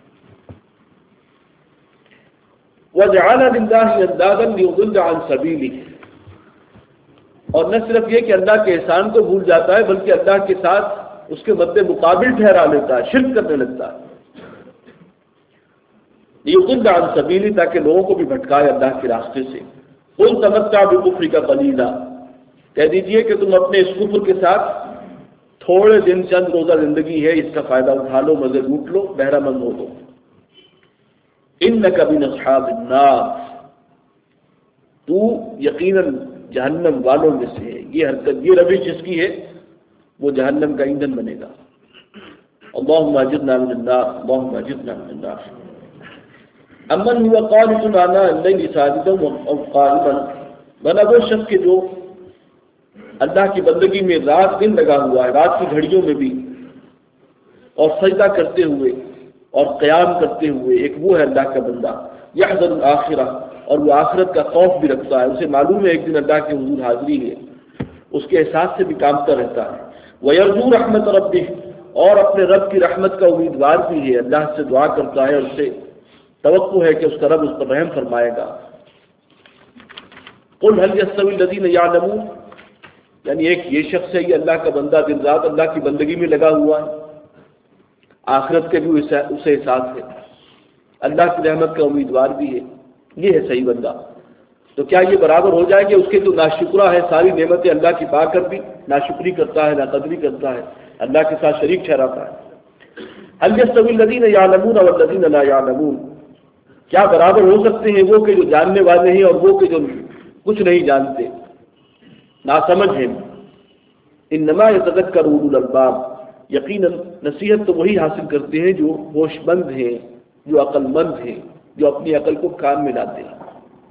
[SPEAKER 1] وَجَعَلَ لِلَّهِ أَندَادًا لِيُضِلَّ عَن سَبِيلِهِ, اور نہ صرف یہ کہ اللہ کے احسان کو بھول جاتا ہے بلکہ اللہ کے ساتھ اس کے مد مقابل ٹھہرا لیتا ہے, شرک کرنے لگتا ہے. لِيُضِلَّ عَن سَبِيلِهِ, تاکہ لوگوں کو بھی بھٹکائے اللہ کے راستے سے. قُلْ تَمَتَّعْ بِكُفْرِكَ قَلِيلًا, کہہ دیجئے کہ تم اپنے اس کفر کے ساتھ تھوڑے دن چند روزہ زندگی ہے اس کا فائدہ اٹھا لو, مزے لوٹ لو, بہرہ مند ہو دو. انک من اصحاب النار, تو یقیناً جہنم والوں میں سے ہے. یہ حرکت, یہ روش جس کی ہے وہ جہنم کا ایندھن بنے گا. اللہم اجرنا من النار, اللہم اجرنا من النار. امن هو قانت آناء اللیل ساجدا وقائما, بنا وہ شخص کے جو اللہ کی بندگی میں رات دن لگا ہوا ہے, رات کی گھڑیوں میں بھی, اور سجدہ کرتے ہوئے اور قیام کرتے ہوئے. ایک وہ ہے اللہ کا بندہ یحذر الآخرہ, اور وہ آخرت کا خوف بھی رکھتا ہے, اسے معلوم ہے ایک دن اللہ کے حضور حاضری ہے, اس کے احساس سے بھی کامتا رہتا ہے. وَيَرْجُو رَحْمَتَ رَبِّهِ, اور اپنے رب کی رحمت کا امیدوار بھی ہے, اللہ سے دعا کرتا ہے اور اس سے توقع ہے کہ اس کا رب اس پر رحم فرمائے گا. قُلْ هَلْ يَسْتَوِي الَّذِينَ يَعْلَمُونَ, یعنی ایک یہ شخص ہے, یہ اللہ کا بندہ دن رات اللہ کی بندگی میں لگا ہوا ہے, آخرت کے بھی اسے احساس ہے, اللہ کی رحمت کا امیدوار بھی ہے, یہ ہے صحیح بندہ. تو کیا یہ برابر ہو جائے کہ اس کے جو ناشکرہ ہے, ساری نعمتیں اللہ کی پا کر بھی ناشکری کرتا ہے, ناقدری کرتا ہے, اللہ کے ساتھ شریک ٹھہراتا ہے. هل يستوي الذين يعلمون والذين لا يعلمون, کیا برابر ہو سکتے ہیں وہ کہ جو جاننے والے ہیں اور وہ کہ جو کچھ نہیں جانتے, ناسمجھ ہیں. انما يتذكر اولو الالباب, یقیناً نصیحت تو وہی حاصل کرتے ہیں جو ہوش مند ہیں, جو عقل مند ہیں, جو اپنی عقل کو کام میں لاتے ہیں.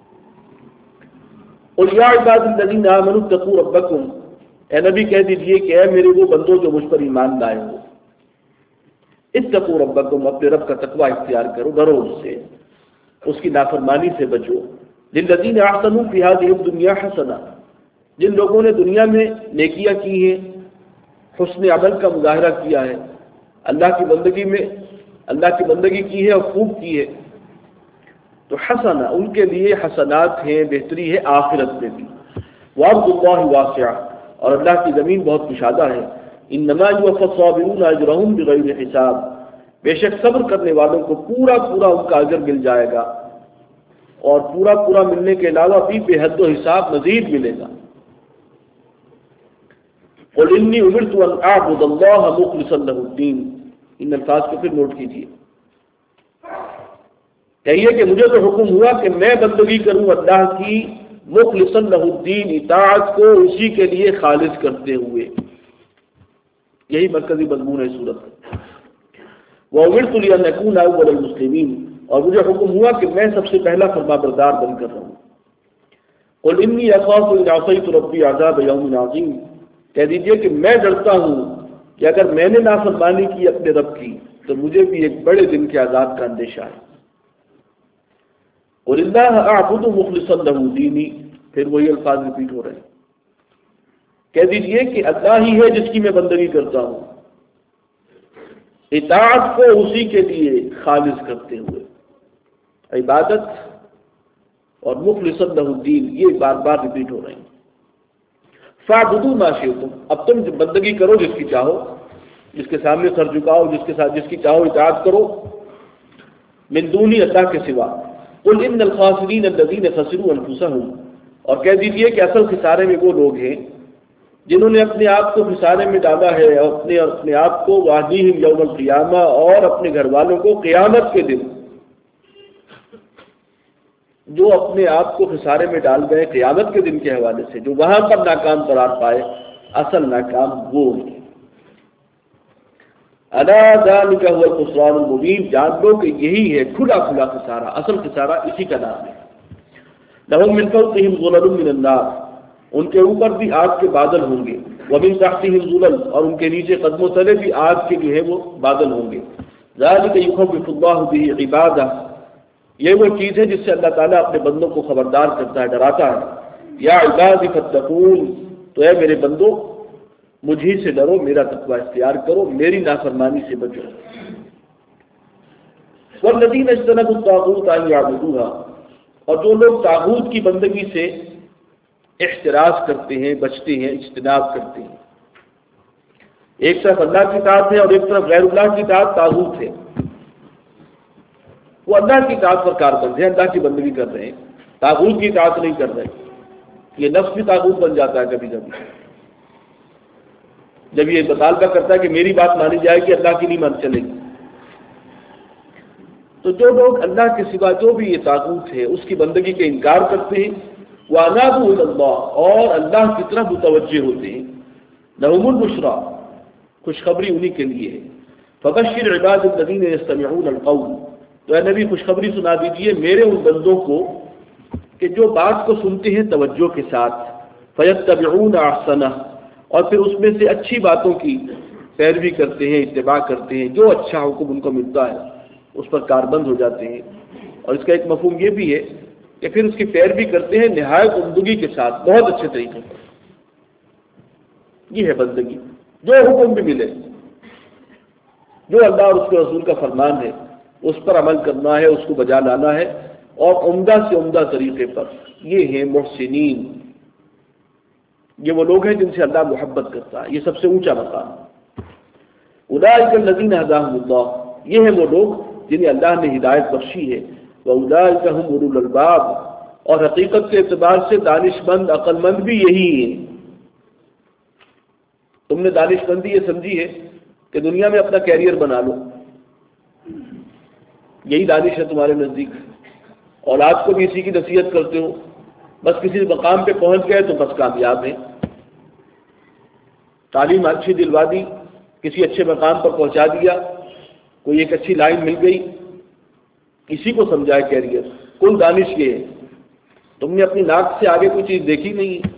[SPEAKER 1] قل یا عباد الذین آمنوا اتقوا ربکم, اے نبی کہہ دیجئے کہ اے میرے وہ بندوں جو مجھ پر ایمان لائے ہو, اتقوا ربکم, اپنے رب کا تقوی اختیار کرو, ڈرو اس سے, اس کی نافرمانی سے بچو. للذین احسنوا فی ہذہ الدنیا حسنہ, جن لوگوں نے دنیا میں نیکیاں کی ہیں, حسن عمل کا مظاہرہ کیا ہے, اللہ کی بندگی میں اللہ کی بندگی کی ہے اور خوب کی ہے, تو حسنہ, ان کے لیے حسنات ہیں, بہتری ہے آخرت میں بھی. وارض اللہ واسعہ, اور اللہ کی زمین بہت کشادہ ہے. انما یوفی الصابرون اجرهم بغیر حساب, بے شک صبر کرنے والوں کو پورا پورا ان کا اجر مل جائے گا, اور پورا پورا ملنے کے علاوہ بھی بے حد و حساب مزید ملے گا. قل انی امرت ان اعبد اللہ مخلصا لہ الدین, ان الفاظ کو پھر نوٹ کیجیے. کہیے کہ مجھے تو حکم ہوا کہ میں بندگی کروں اللہ کی مخلصا لہ الدین, اطاعت کو اسی کے لیے خالص کرتے ہوئے. یہی مرکزی مضمون ہے سورت کا. وَأُمِرْتُ لِأَنْ أَكُونَ أَوَّلَ الْمُسْلِمِينَ, اور مجھے حکم ہوا کہ میں سب سے پہلا فرما بردار بن کر رہوں. قُلْ إِنِّي أَخَافُ إِنْ عَصَيْتُ رَبِّي عَذَابَ يَوْمٍ عَظِيمٍ, کہہ دیجئے کہ میں ڈرتا ہوں کہ اگر میں نے نافرمانی کی اپنے رب کی تو مجھے بھی ایک بڑے دن کے عذاب کا اندیشہ ہے. قُلِ اللَّهَ أَعْبُدُ مُخْلِصًا لَهُ دِينِي, پھر وہی الفاظ ریپیٹ ہو رہے ہیں. کہہ دیجئے کہ اللہ ہی ہے جس کی میں بندگی کرتا ہوں, اطاعت کو اسی کے لیے خالص کرتے ہوئے. عبادت اور مخلصا لہ الدین یہ بار بار ریپیٹ ہو رہے ہیں. فاعبدوا ما شئتم, اب تم بندگی کرو جس کی چاہو, جس کے سامنے سر جھکاؤ, جس کے ساتھ جس کی چاہو اطاعت کرو, من دونی, اللہ کے سوا. قل ان الخاسرین الذین خسروا انفسهم, اور کہہ دیجئے کہ اصل خسارے میں وہ لوگ ہیں جنہوں نے اپنے آپ کو خسارے میں ڈالا ہے, اور اپنے اور اپنے آپ کو واہدیہم یوم القیامہ, اور اپنے گھر والوں کو قیامت کے دن. جو اپنے آپ کو خسارے میں ڈال گئے قیامت کے دن کے حوالے سے, جو وہاں پر ناکام قرار پائے, اصل ناکام وہ ہیں. الا ذلک هو الخسران المبین، جان لو کہ یہی ہے کھلا کھلا خسارہ، اصل خسارہ اسی کا نام ہے۔ لهم من فوقهم ظلل من النار، ان کے اوپر بھی آگ کے بادل ہوں گے، ومن تحتهم ظلل، اور ان کے نیچے قدموں تلے بھی آگ کے جو ہے وہ بادل ہوں گے۔ ذلک یخوف اللہ به عبادہ، یہ وہ چیز ہے جس سے اللہ تعالیٰ اپنے بندوں کو خبردار کرتا ہے، ڈراتا ہے۔ یا عباد فاتقون، تو اے میرے بندو مجھے سے ڈرو، میرا تقوی اختیار کرو، میری نافرمانی سے بچو۔ والذین اجتنبوا الطاغوت ان یعبدوها، اور جو لوگ طاغوت کی بندگی سے احتراز کرتے ہیں، بچتے ہیں، اجتناب کرتے ہیں، ایک طرف اللہ کی اطاعت ہے اور ایک طرف غیر اللہ کی اطاعت طاغوت ہے، وہ اللہ کی اطاعت پر کاربند ہیں، اللہ کی بندگی کر رہے ہیں، طاغوت کی اطاعت نہیں کر رہے۔ یہ نفس بھی طاغوت بن جاتا ہے کبھی کبھی، جب یہ مطالبہ کرتا ہے کہ میری بات مانی جائے کہ اللہ کی نہیں مان چلے گی۔ تو جو لوگ اللہ کے سوا جو بھی یہ طاغوت ہے اس کی بندگی کا انکار کرتے ہیں، وَأَنَابُوا إِلَى اللَّهِ، اور اللہ کی طرف متوجہ ہوتے ہیں، لَهُمُ الْبُشْرَى، خوشخبری انہی کے لیے ہے۔ فَبَشِّرْ عِبَادِ الَّذِينَ يَسْتَمِعُونَ الْقَوْلَ، تو اے نبی خوشخبری سنا دیجئے میرے ان بندوں کو کہ جو بات کو سنتے ہیں توجہ کے ساتھ، فَيَتَّبِعُونَ أَحْسَنَهُ، اور پھر اس میں سے اچھی باتوں کی پیروی کرتے ہیں، اتباع کرتے ہیں، جو اچھا حکم ان کو ملتا ہے اس پر کاربند ہو جاتے ہیں۔ اور اس کا ایک مفہوم یہ بھی ہے کہ پھر اس کی پیروی کرتے ہیں نہایت عمدگی کے ساتھ، بہت اچھے طریقے پر۔ یہ ہے بندگی، جو حکم بھی ملے، جو اللہ اور اس کے رسول کا فرمان ہے اس پر عمل کرنا ہے، اس کو بجا لانا ہے، اور عمدہ سے عمدہ طریقے پر۔ یہ ہیں محسنین، یہ وہ لوگ ہیں جن سے اللہ محبت کرتا ہے، یہ سب سے اونچا مقام۔ اولئک الذین ھداھم اللہ، یہ ہیں وہ لوگ جنہیں اللہ نے ہدایت بخشی ہے۔ واولئک ھم اولو الالباب، اور حقیقت کے اعتبار سے دانش مند، عقل مند بھی یہی ہیں۔ تم نے دانش مندی یہ سمجھی ہے کہ دنیا میں اپنا کیریئر بنا لو، یہی دانش ہے تمہارے نزدیک۔ اولاد کو بھی اسی کی نصیحت کرتے ہو، بس کسی مقام پہ پہنچ گئے تو بس کامیاب ہیں، تعلیم اچھی دلوا دی، کسی اچھے مقام پر پہنچا دیا، کوئی ایک اچھی لائن مل گئی، اسی کو سمجھائے کیریئر۔ کل دانش یہ ہے، تم نے اپنی ناک سے آگے کوئی چیز دیکھی نہیں ہے۔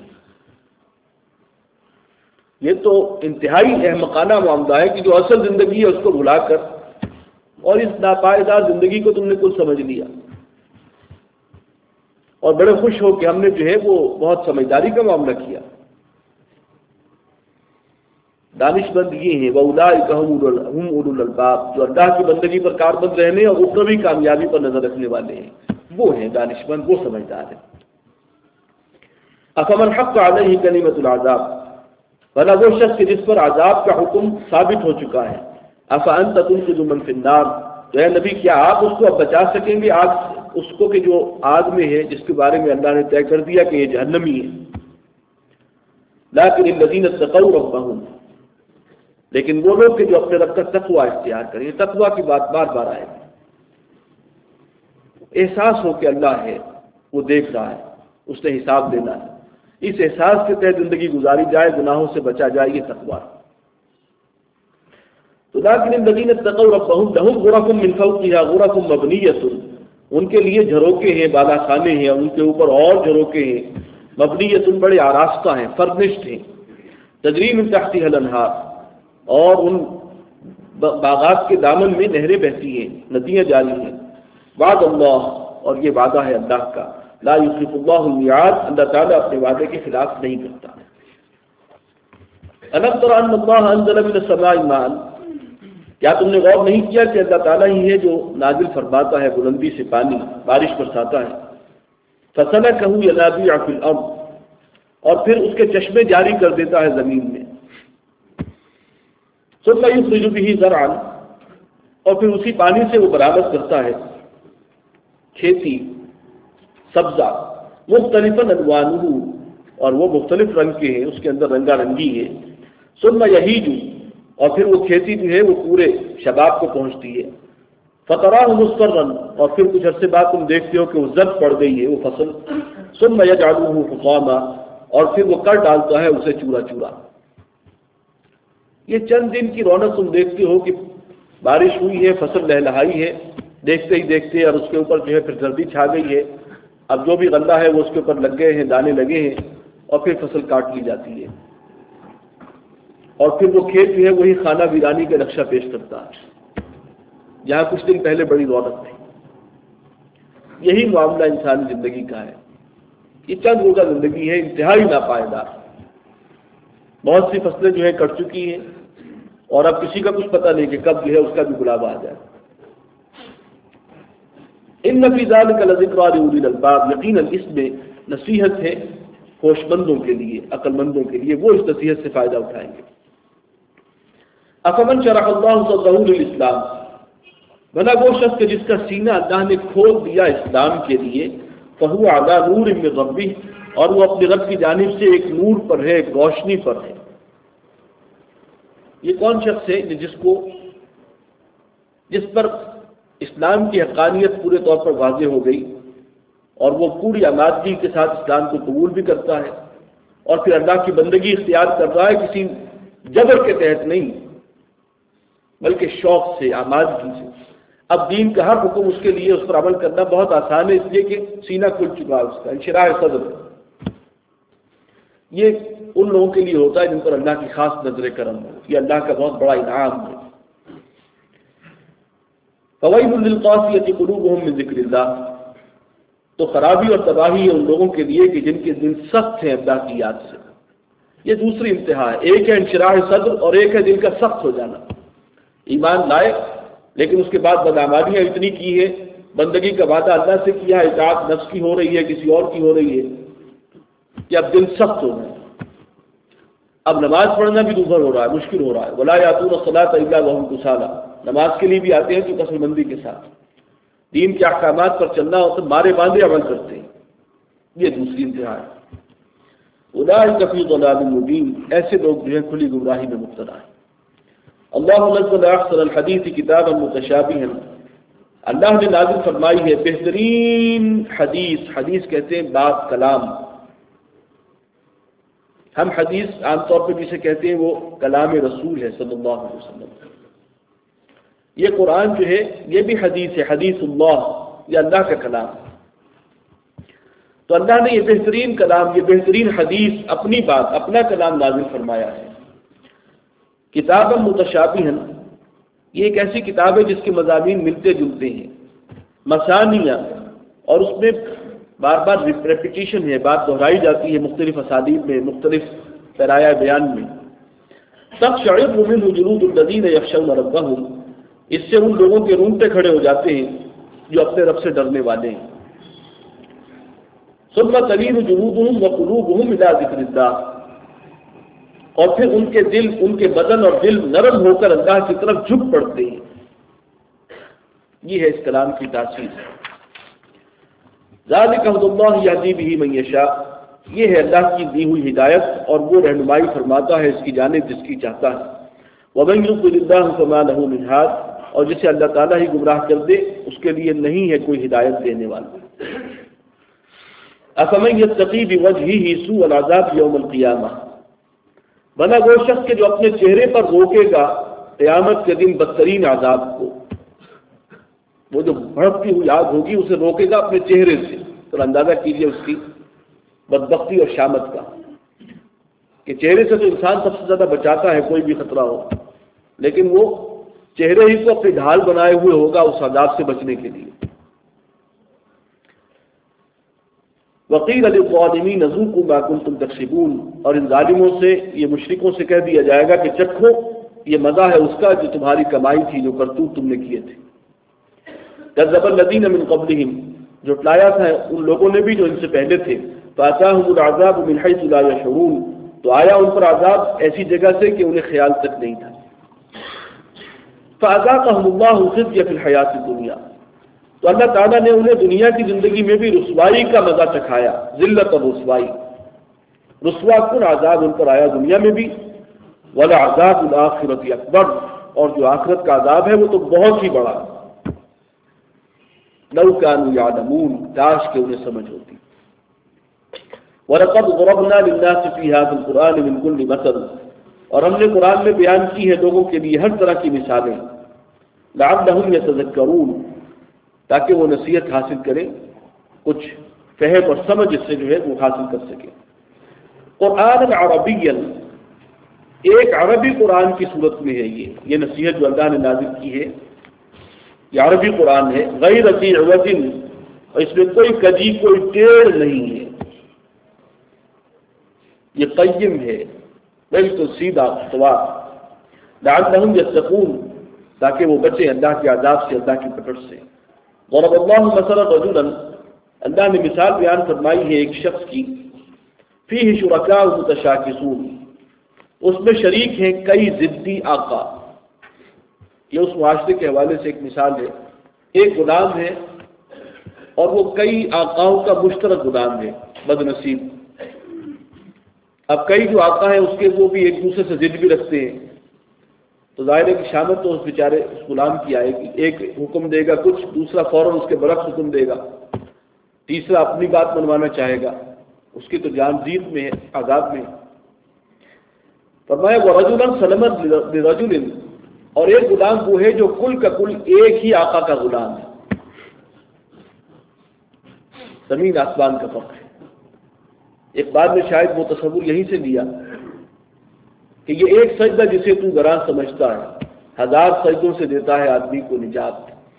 [SPEAKER 1] یہ تو انتہائی احمقانہ معاملہ ہے کہ جو اصل زندگی ہے اس کو بھلا کر اور اس ناپائیدار زندگی کو تم نے کچھ سمجھ لیا، اور بڑے خوش ہو کہ ہم نے جو ہے وہ بہت سمجھداری کا معاملہ کیا۔ دانش مند یہ ہیں، وَأُولَئِكَ هُمْ أُولُو الْأَلْبَابِ، جو اللہ کی بندگی پر کاربند رہنے اور اخروی کامیابی پر نظر رکھنے والے ہیں، وہ ہیں دانش مند، وہ سمجھدار ہیں۔ أَفَمَنْ حَقَّ عَلَيْهِ كَلِمَةُ الْعَذَابِ، بھلا وہ شخص کہ جس پر عذاب کا حکم ثابت ہو چکا ہے، أَفَأَنْتَ تُنْقِذُ مَنْ فِي النَّارِ، تو اے نبی کیا آپ اس کو اب بچا سکیں گے آگ، اس کو کہ جو آگ میں ہے، جس کے بارے میں اللہ نے طے کر دیا کہ یہ جہنمی ہے۔ لَكِنِ الَّذِينَ اتَّقَوْا رَبَّهُمْ، لیکن وہ لوگ کہ جو اپنے رب کا تقوی اختیار کریں، تقوی کی بات بار بار آئے گی، احساس ہو کہ اللہ ہے، وہ دیکھ رہا ہے، اس نے حساب دینا ہے، اس احساس کے تحت زندگی گزاری جائے، گناہوں سے بچا جائے، یہ تقوی۔ تو لیکن الذین اتقوا ربهم لهم غرف من فوقها غرف مبنیۃ، ان کے لیے جھروکے ہیں، بالا خانے ہیں، ان کے اوپر اور جھروکے ہیں، مبنیۃ بڑے آراستہ ہیں، فرنشڈ ہیں، تجری من تحتها الانہار، اور ان باغات کے دامن میں نہریں بہتی ہیں، ندیاں جاری ہیں۔ وعد اللہ، اور یہ وعدہ ہے اللہ کا، لا یخلف اللہ المیعاد، اللہ تعالیٰ اپنے وعدے کے خلاف نہیں کرتا۔ ألم تر أن الله أنزل من السماء ماء، کیا تم نے غور نہیں کیا کہ اللہ تعالیٰ ہی ہے جو نازل فرماتا ہے بلندی سے پانی، بارش برساتا ہے۔ فسلكه ينابيع في الأرض، اور پھر اس کے چشمے جاری کر دیتا ہے زمین میں۔ ثم يخرج به زرعا، اور پھر اسی پانی سے وہ برآمد کرتا ہے کھیتی، سبزہ، مختلفاً الوانہ، اور وہ مختلف رنگ کے ہیں، اس کے اندر رنگا رنگی ہے۔ ثم یہیج، اور پھر وہ کھیتی جو ہے وہ پورے شباب کو پہنچتی ہے۔ فتراہ مصفرا، اور پھر کچھ عرصے بعد تم دیکھتے ہو کہ وہ زرد پڑ گئی ہے وہ فصل۔ ثم یجعلہ حطاما، اور پھر وہ کر ڈالتا ہے اسے چورا چورا۔ یہ چند دن کی رونق تم دیکھتے ہو کہ بارش ہوئی ہے، فصل لہلہائی ہے، دیکھتے ہی دیکھتے اور اس کے اوپر جو ہے پھر سردی چھا گئی ہے، اب جو بھی غلہ ہے وہ اس کے اوپر لگ گئے ہیں، دانے لگے ہیں، اور پھر فصل کاٹ لی جاتی ہے، اور پھر وہ کھیت جو ہے وہی خانہ ویرانی کا نقشہ پیش کرتا ہے جہاں کچھ دن پہلے بڑی رونق تھی۔ یہی معاملہ انسانی زندگی کا ہے، یہ چند روزہ زندگی ہے، انتہائی ناپائیدار۔ بہت سی فصلیں جو ہے کٹ چکی ہیں اور اب کسی کا کچھ پتہ نہیں کہ کب جو ہے اس کا بھی بلاوا آ جائے۔ ان فی ذلک لذکریٰ لأولی الالباب، یقیناً اس میں نصیحت ہے ہوش مندوں کے لیے، عقل مندوں کے لیے، وہ اس نصیحت سے فائدہ اٹھائیں گے۔ افمن شرح اللہ صدرہ للاسلام، بنا وہ شخص کے جس کا سینہ اللہ نے کھول دیا اسلام کے لیے، فہو علی نور من ربہ، اور وہ اپنے رب کی جانب سے ایک نور پر ہے، ایک روشنی پر ہے۔ یہ کون شخص ہے جس کو جس پر اسلام کی حقانیت پورے طور پر واضح ہو گئی اور وہ پوری آمادگی کے ساتھ اسلام کو قبول بھی کرتا ہے اور پھر اللہ کی بندگی اختیار کر رہا ہے، کسی جبر کے تحت نہیں بلکہ شوق سے، آمادگی سے۔ اب دین کا ہر حکم اس کے لیے اس پر عمل کرنا بہت آسان ہے، اس لیے کہ سینہ کھل چکا ہے، اس کا انشراح صدر۔ یہ ان لوگوں کے لیے ہوتا ہے جن پر اللہ کی خاص نظر کرم ہو، یہ اللہ کا بہت بڑا انعام ہے۔ فویل للقاسیۃ قلوبہم من ذکر اللہ، تو خرابی اور تباہی ہے ان لوگوں کے لیے کہ جن کے دل سخت ہیں اللہ کی یاد سے۔ یہ دوسری انتہا ہے، ایک ہے انشراح صدر اور ایک ہے دل کا سخت ہو جانا۔ ایمان لائے لیکن اس کے بعد بدعمالیاں اتنی کی ہے، بندگی کا وعدہ اللہ سے کیا، اطاعت نفس کی ہو رہی ہے، کسی اور کی ہو رہی ہے، کہ اب دل سخت ہو گئے، اب نماز پڑھنا بھی دوبھر ہو رہا ہے، مشکل ہو رہا ہے۔ ولا یاتون الصلاۃ الا وهم کسالى، نماز کے لیے بھی آتے ہیں تو کسل مندی کے ساتھ، دین کے احکامات پر چلنا ہو تو مارے باندھے عمل کرتے ہیں۔ یہ دوسری انتہا ہے۔ اولئک فی ضلال مبین، ایسے لوگ جو ہے کھلی گمراہی میں مبتلا ہیں۔ اللہ نزل احسن الحدیث کتابا متشابہا، اللہ نے نازل فرمائی ہے بہترین حدیث، حدیث کہتے ہیں بات، کلام۔ ہم حدیث عام طور پہ جسے کہتے ہیں وہ کلام رسول ہے صلی اللہ علیہ وسلم۔ یہ قرآن جو ہے یہ بھی حدیث ہے، حدیث اللہ، یہ اللہ کا کلام۔ تو اللہ نے یہ بہترین کلام، یہ بہترین حدیث، اپنی بات، اپنا کلام نازل فرمایا ہے۔ کتاب متشابہا، یہ ایک ایسی کتاب ہے جس کے مضامین ملتے جلتے ہیں، مثانیہ، اور اس میں بار بار ریپیٹیشن ہے، بات دہرائی جاتی ہے مختلف اسالیب میں، مختلف پیرایہ بیان میں۔ تقشعر منہ جلود الذین یخشون ربہم، اس سے ان لوگوں کے رونگٹے کھڑے ہو جاتے ہیں جو اپنے رب سے ڈرنے والے ہیں۔ ثم تلین جلودہم وقلوبہم الی ذکر اللہ، اور پھر ان کے دل، ان کے بدن اور دل نرم ہو کر اللہ کی طرف جھک پڑتے ہیں۔ یہ ہے اس کلام کی تاثیر۔ ذالک ھدی اللہ یہدی بہ من یشاء، یہ ہے اللہ کی دی ہوئی ہدایت اور وہ رہنمائی فرماتا ہے اس کی جانب جس کی چاہتا ہے۔ ومن یضلل اللہ فما لہ من ہاد، اور جسے اللہ تعالیٰ ہی گمراہ کر دے اس کے لیے نہیں ہے کوئی ہدایت دینے والا۔ افمن یتقی بوجہہ سوء العذاب یوم القیامہ، بنا وہ شخص کے جو اپنے چہرے پر روکے گا قیامت کے دن بدترین عذاب کو، وہ جو بھڑکتی ہوئی آگ ہوگی اسے روکے گا اپنے چہرے سے، تو اندازہ کیجئے اس کی بدبختی اور شامت کا، کہ چہرے سے تو انسان سب سے زیادہ بچاتا ہے کوئی بھی خطرہ ہو، لیکن وہ چہرے ہی کو اپنی ڈھال بنائے ہوئے ہوگا اس عذاب سے بچنے کے لیے۔ وقیل للظالمین ذوقوا ما کنتم تکسبون، اور ان ظالموں سے، یہ مشرکوں سے کہہ دیا جائے گا کہ چکھو یہ مزہ ہے اس کا جو تمہاری کمائی تھی، جو کرتوت تم نے کیے تھے۔ کذب الذین من قبلہم، جھٹلایا تھا ان لوگوں نے بھی جو ان سے پہلے تھے۔ فاتاہم العذاب من حیث لا یشعرون، تو آیا ان پر عذاب ایسی جگہ سے کہ انہیں خیال تک نہیں تھا۔ فاذاقہم اللہ خزی فی الحیاۃ الدنیا، تو اللہ تعالیٰ نے انہیں دنیا کی زندگی میں بھی رسوائی کا مزہ چکھایا، ذلت اور رسوائی، رسوا کن عذاب ان پر آیا دنیا میں بھی۔ ولعذاب الآخرۃ اکبر، اور جو آخرت کا عذاب ہے وہ تو بہت ہی بڑا۔ لو کانوا یعلمون، کاش کہ انہیں سمجھ ہوتی۔ وَلَقَدْ ضَرَبْنَا لِلنَّاسِ فِي هَذَا الْقُرْآنِ مِنْ كُلِّ مَثَلٍ، اور ہم نے قرآن میں بیان کی ہے لوگوں کے لیے ہر طرح کی مثالیں، لعلہم یتذکرون، تاکہ وہ نصیحت حاصل کریں، کچھ فہم اور سمجھ اس سے جو ہے وہ حاصل کر سکیں۔ قرآن عربیا، ایک عربی قرآن کی صورت میں ہے یہ یہ نصیحت جو اللہ نے نازل کی ہے، یہ عربی قرآن ہے، غیر ذی عوج، اور اس میں کوئی کجی کوئی ٹیڑھ نہیں ہے، یہ قیم ہے، بالکل سیدھا صواب، لعلہم یتقون، تاکہ وہ بچیں اللہ کے عذاب سے، اللہ کی پکڑ سے۔ ضرب اللہ مثلا رجلا، اللہ نے مثال بیان فرمائی ہے ایک شخص کی، فیہ شرکاء متشاکسون، اس میں شریک ہیں کئی ضدی آقا۔ یہ اس معاشرے کے حوالے سے ایک مثال ہے، ایک غلام ہے اور وہ کئی آقاؤں کا مشترک غلام ہے، بد نصیب۔ اب کئی جو آقا ہیں اس کے وہ بھی ایک دوسرے سے ضد بھی رکھتے ہیں، تو ظاہر ہے کہ شامت تو اس بیچارے اس غلام کی آئے گی، ایک حکم دے گا کچھ، دوسرا فوراً اس کے برعکس حکم دے گا، تیسرا اپنی بات منوانا چاہے گا، اس کی تو جان زیر میں ہے، عذاب میں ہے۔ فرمایا وَرَجُلًا سَلَمًا لِرَجُلٍ، اور ایک غلام وہ ہے جو کل کا کل ایک ہی آقا کا غلام ہے، زمین آسمان کا فرق ہے۔ ایک بات میں شاید وہ تصور یہیں سے لیا کہ یہ ایک سجدہ جسے تو گراں سمجھتا ہے، ہزار سجدوں سے دیتا ہے آدمی کو نجات۔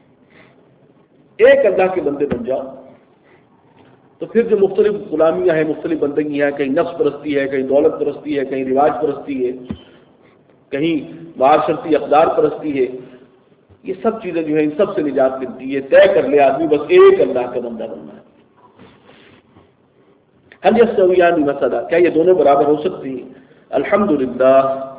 [SPEAKER 1] ایک اللہ کے بندے بن جاؤ تو پھر جو مختلف غلامیاں ہیں، مختلف بندگیاں ہیں، کہیں نفس پرستی ہے، کہیں دولت پرستی ہے، کہیں رواج پرستی ہے، کہیں معاشرتی اقدار پرستی ہے، یہ سب چیزیں جو ہیں ان سب سے نجات ملتی ہے۔ طے کر لے آدمی بس ایک اللہ کا بندہ بننا ہے۔ هل يستويان مثلا، کیا یہ دونوں برابر ہو سکتی ہیں؟ الحمدللہ،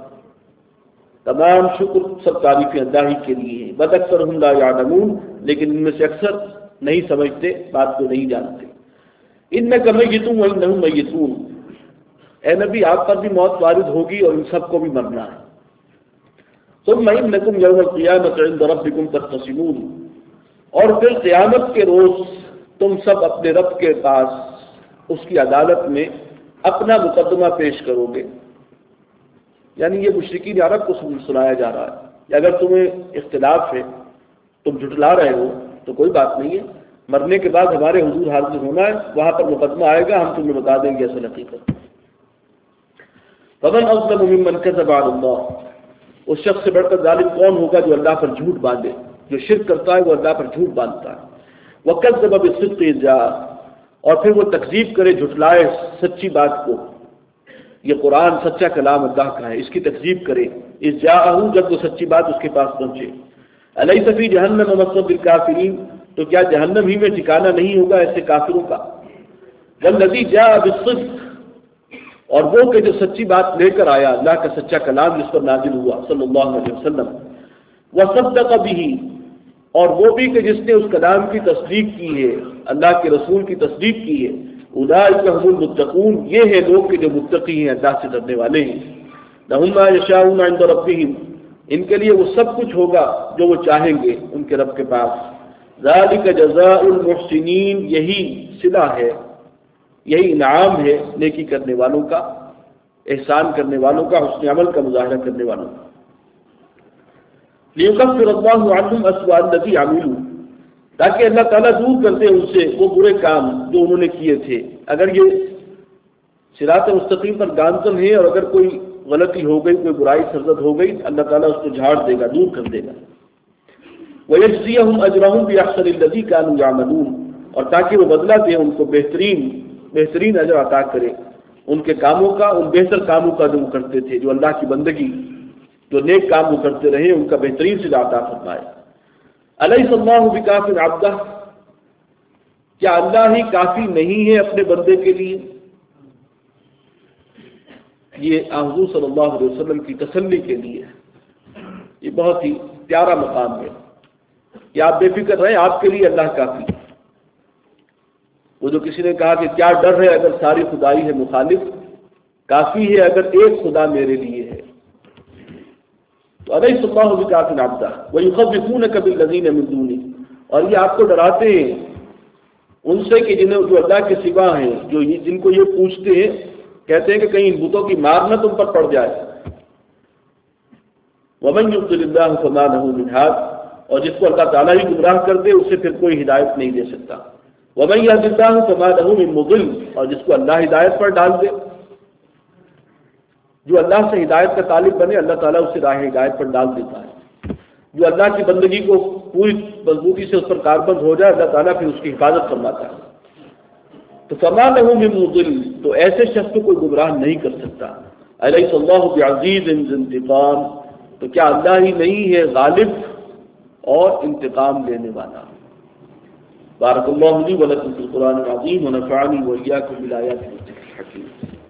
[SPEAKER 1] تمام شکر سب تعریفیں اللہ ہی کے لیے ہیں۔ بل اکثرهم لا يعلمون، لیکن ان میں سے اکثر نہیں سمجھتے، بات کو نہیں جانتے۔ انک میت وانہم میتون، اے نبی آپ پر بھی موت وارد ہوگی اور ان سب کو بھی مرنا ہے۔ ثم انکم یوم القیامۃ عند ربکم تختصمون، اور پھر قیامت کے روز تم سب اپنے رب کے پاس اس کی عدالت میں اپنا مقدمہ پیش کرو گے۔ یعنی یہ مشرکین عرب کو سنایا جا رہا ہے کہ اگر تمہیں اختلاف ہے، تم جھٹلا رہے ہو تو کوئی بات نہیں ہے، مرنے کے بعد ہمارے حضور حاضر ہونا ہے، وہاں پر مقدمہ آئے گا، ہم تمہیں بتا دیں گے اصل حقیقت۔ فمن اظلم ممن کذب علی اللہ، اس شخص سے بڑھ کر ظالم کون ہوگا جو اللہ پر جھوٹ باندھے، جو شرک کرتا ہے وہ اللہ پر جھوٹ باندھتا ہے۔ وکذب بالصدق اذ جاء، اور پھر وہ تکذیب کرے، جھٹلائے سچی بات کو، یہ قرآن سچا کلام اللہ کا ہے، اس کی تکذیب کرے، اذ جاءہ، جب وہ سچی بات اس کے پاس پہنچے۔ الیس فی جہنم مثوی للکافرین، تو کیا جہنم ہی میں ٹھکانہ نہیں ہوگا ایسے کافروں کا۔ والذی جاء بالصدق، اور وہ کہ جو سچی بات لے کر آیا، اللہ کا سچا کلام جس پر نازل ہوا صلی اللہ علیہ وسلم۔ وصدق بہ، اور وہ بھی کہ جس نے اس کلام کی تصدیق کی ہے، اللہ کے رسول کی تصدیق کی ہے۔ اولئک هم المتقون، یہ ہے لوگ کہ جو متقی ہیں، اللہ سے ڈرنے والے ہیں۔ لهم ما یشاءون عند ربهم، ان کے لیے وہ سب کچھ ہوگا جو وہ چاہیں گے ان کے رب کے پاس۔ ذالک جزاء المحسنین، یہی صلہ ہے، یہی انعام ہے نیکی کرنے والوں کا، احسان کرنے والوں کا، حسن عمل کا مظاہرہ کرنے والوں کا۔ لیکفر اللہ عنہم اسوأ الذی عملوا، تاکہ اللہ تعالیٰ دور کرتے ان سے وہ برے کام جو انہوں نے کیے تھے۔ اگر یہ صراط مستقیم پر گامزن ہے اور اگر کوئی غلطی ہو گئی، کوئی برائی سرزد ہو گئی، اللہ تعالیٰ اس کو جھاڑ دے گا، دور کر دے گا۔ وَيَجْزِيَهُمْ أَجْرَهُمْ بِأَحْسَنِ الَّذِي كَانُوا يَعْمَلُونَ، اور تاکہ وہ بدلہ دے ان کو بہترین بہترین اجر عطا کرے ان کے کاموں کا، ان بہتر کاموں کا جو وہ کرتے تھے، جو اللہ کی بندگی، جو نیک کام وہ کرتے رہے، ان کا بہترین صلہ عطا فرمائے۔ الیس اللہ بکاف عبدہ، کیا اللہ ہی کافی نہیں ہے اپنے بندے کے لیے؟ یہ حضور صلی اللہ علیہ وسلم کی تسلی کے لیے یہ بہت ہی پیارا مقام ہے کہ آپ بے فکر رہیں، آپ کے لیے اللہ کافی ہے۔ وہ جو کسی نے کہا کہ کیا ڈر ہے اگر ساری خدائی ہے مخالف، کافی ہے اگر ایک خدا میرے لیے ہے۔ تو الیس اللہ بکاف عبدہ ویخوفونک بالذین من دونہ، اور یہ آپ کو ڈراتے ہیں ان سے کہ جنہیں جو اللہ کے سوا ہیں، جو جن کو یہ پوچھتے ہیں، کہتے ہیں کہ کہیں ان بتوں کی مار نہ تم پر پڑ جائے، ومن يضلل الله فما له من هاد، اور جس کو اللہ تعالیٰ ہی گمراہ کر دے اسے پھر کوئی ہدایت نہیں دے سکتا. ومن يهد الله فما له من مضل، اور جس کو اللہ ہدایت پر ڈال دے، جو اللہ سے ہدایت کا طالب بنے اللہ تعالیٰ اسے راہ ہدایت پر ڈال دیتا ہے. جو اللہ کی بندگی کو پوری مضبوطی سے اس پر کاربند ہو جائے اللہ تعالیٰ پھر اس کی حفاظت فرماتا ہے. تو فما له من مضل، تو ایسے شخص کو کوئی گمراہ نہیں کر سکتا. الیس اللہ بعزیز ذی انتقام، تو کیا اللہ ہی نہیں ہے غالب اور انتقام لینے والا. بارک اللہ لی و لکم فی القرآن العظیم ونفعنی و ایاکم بالآیات والذکر الحکیم.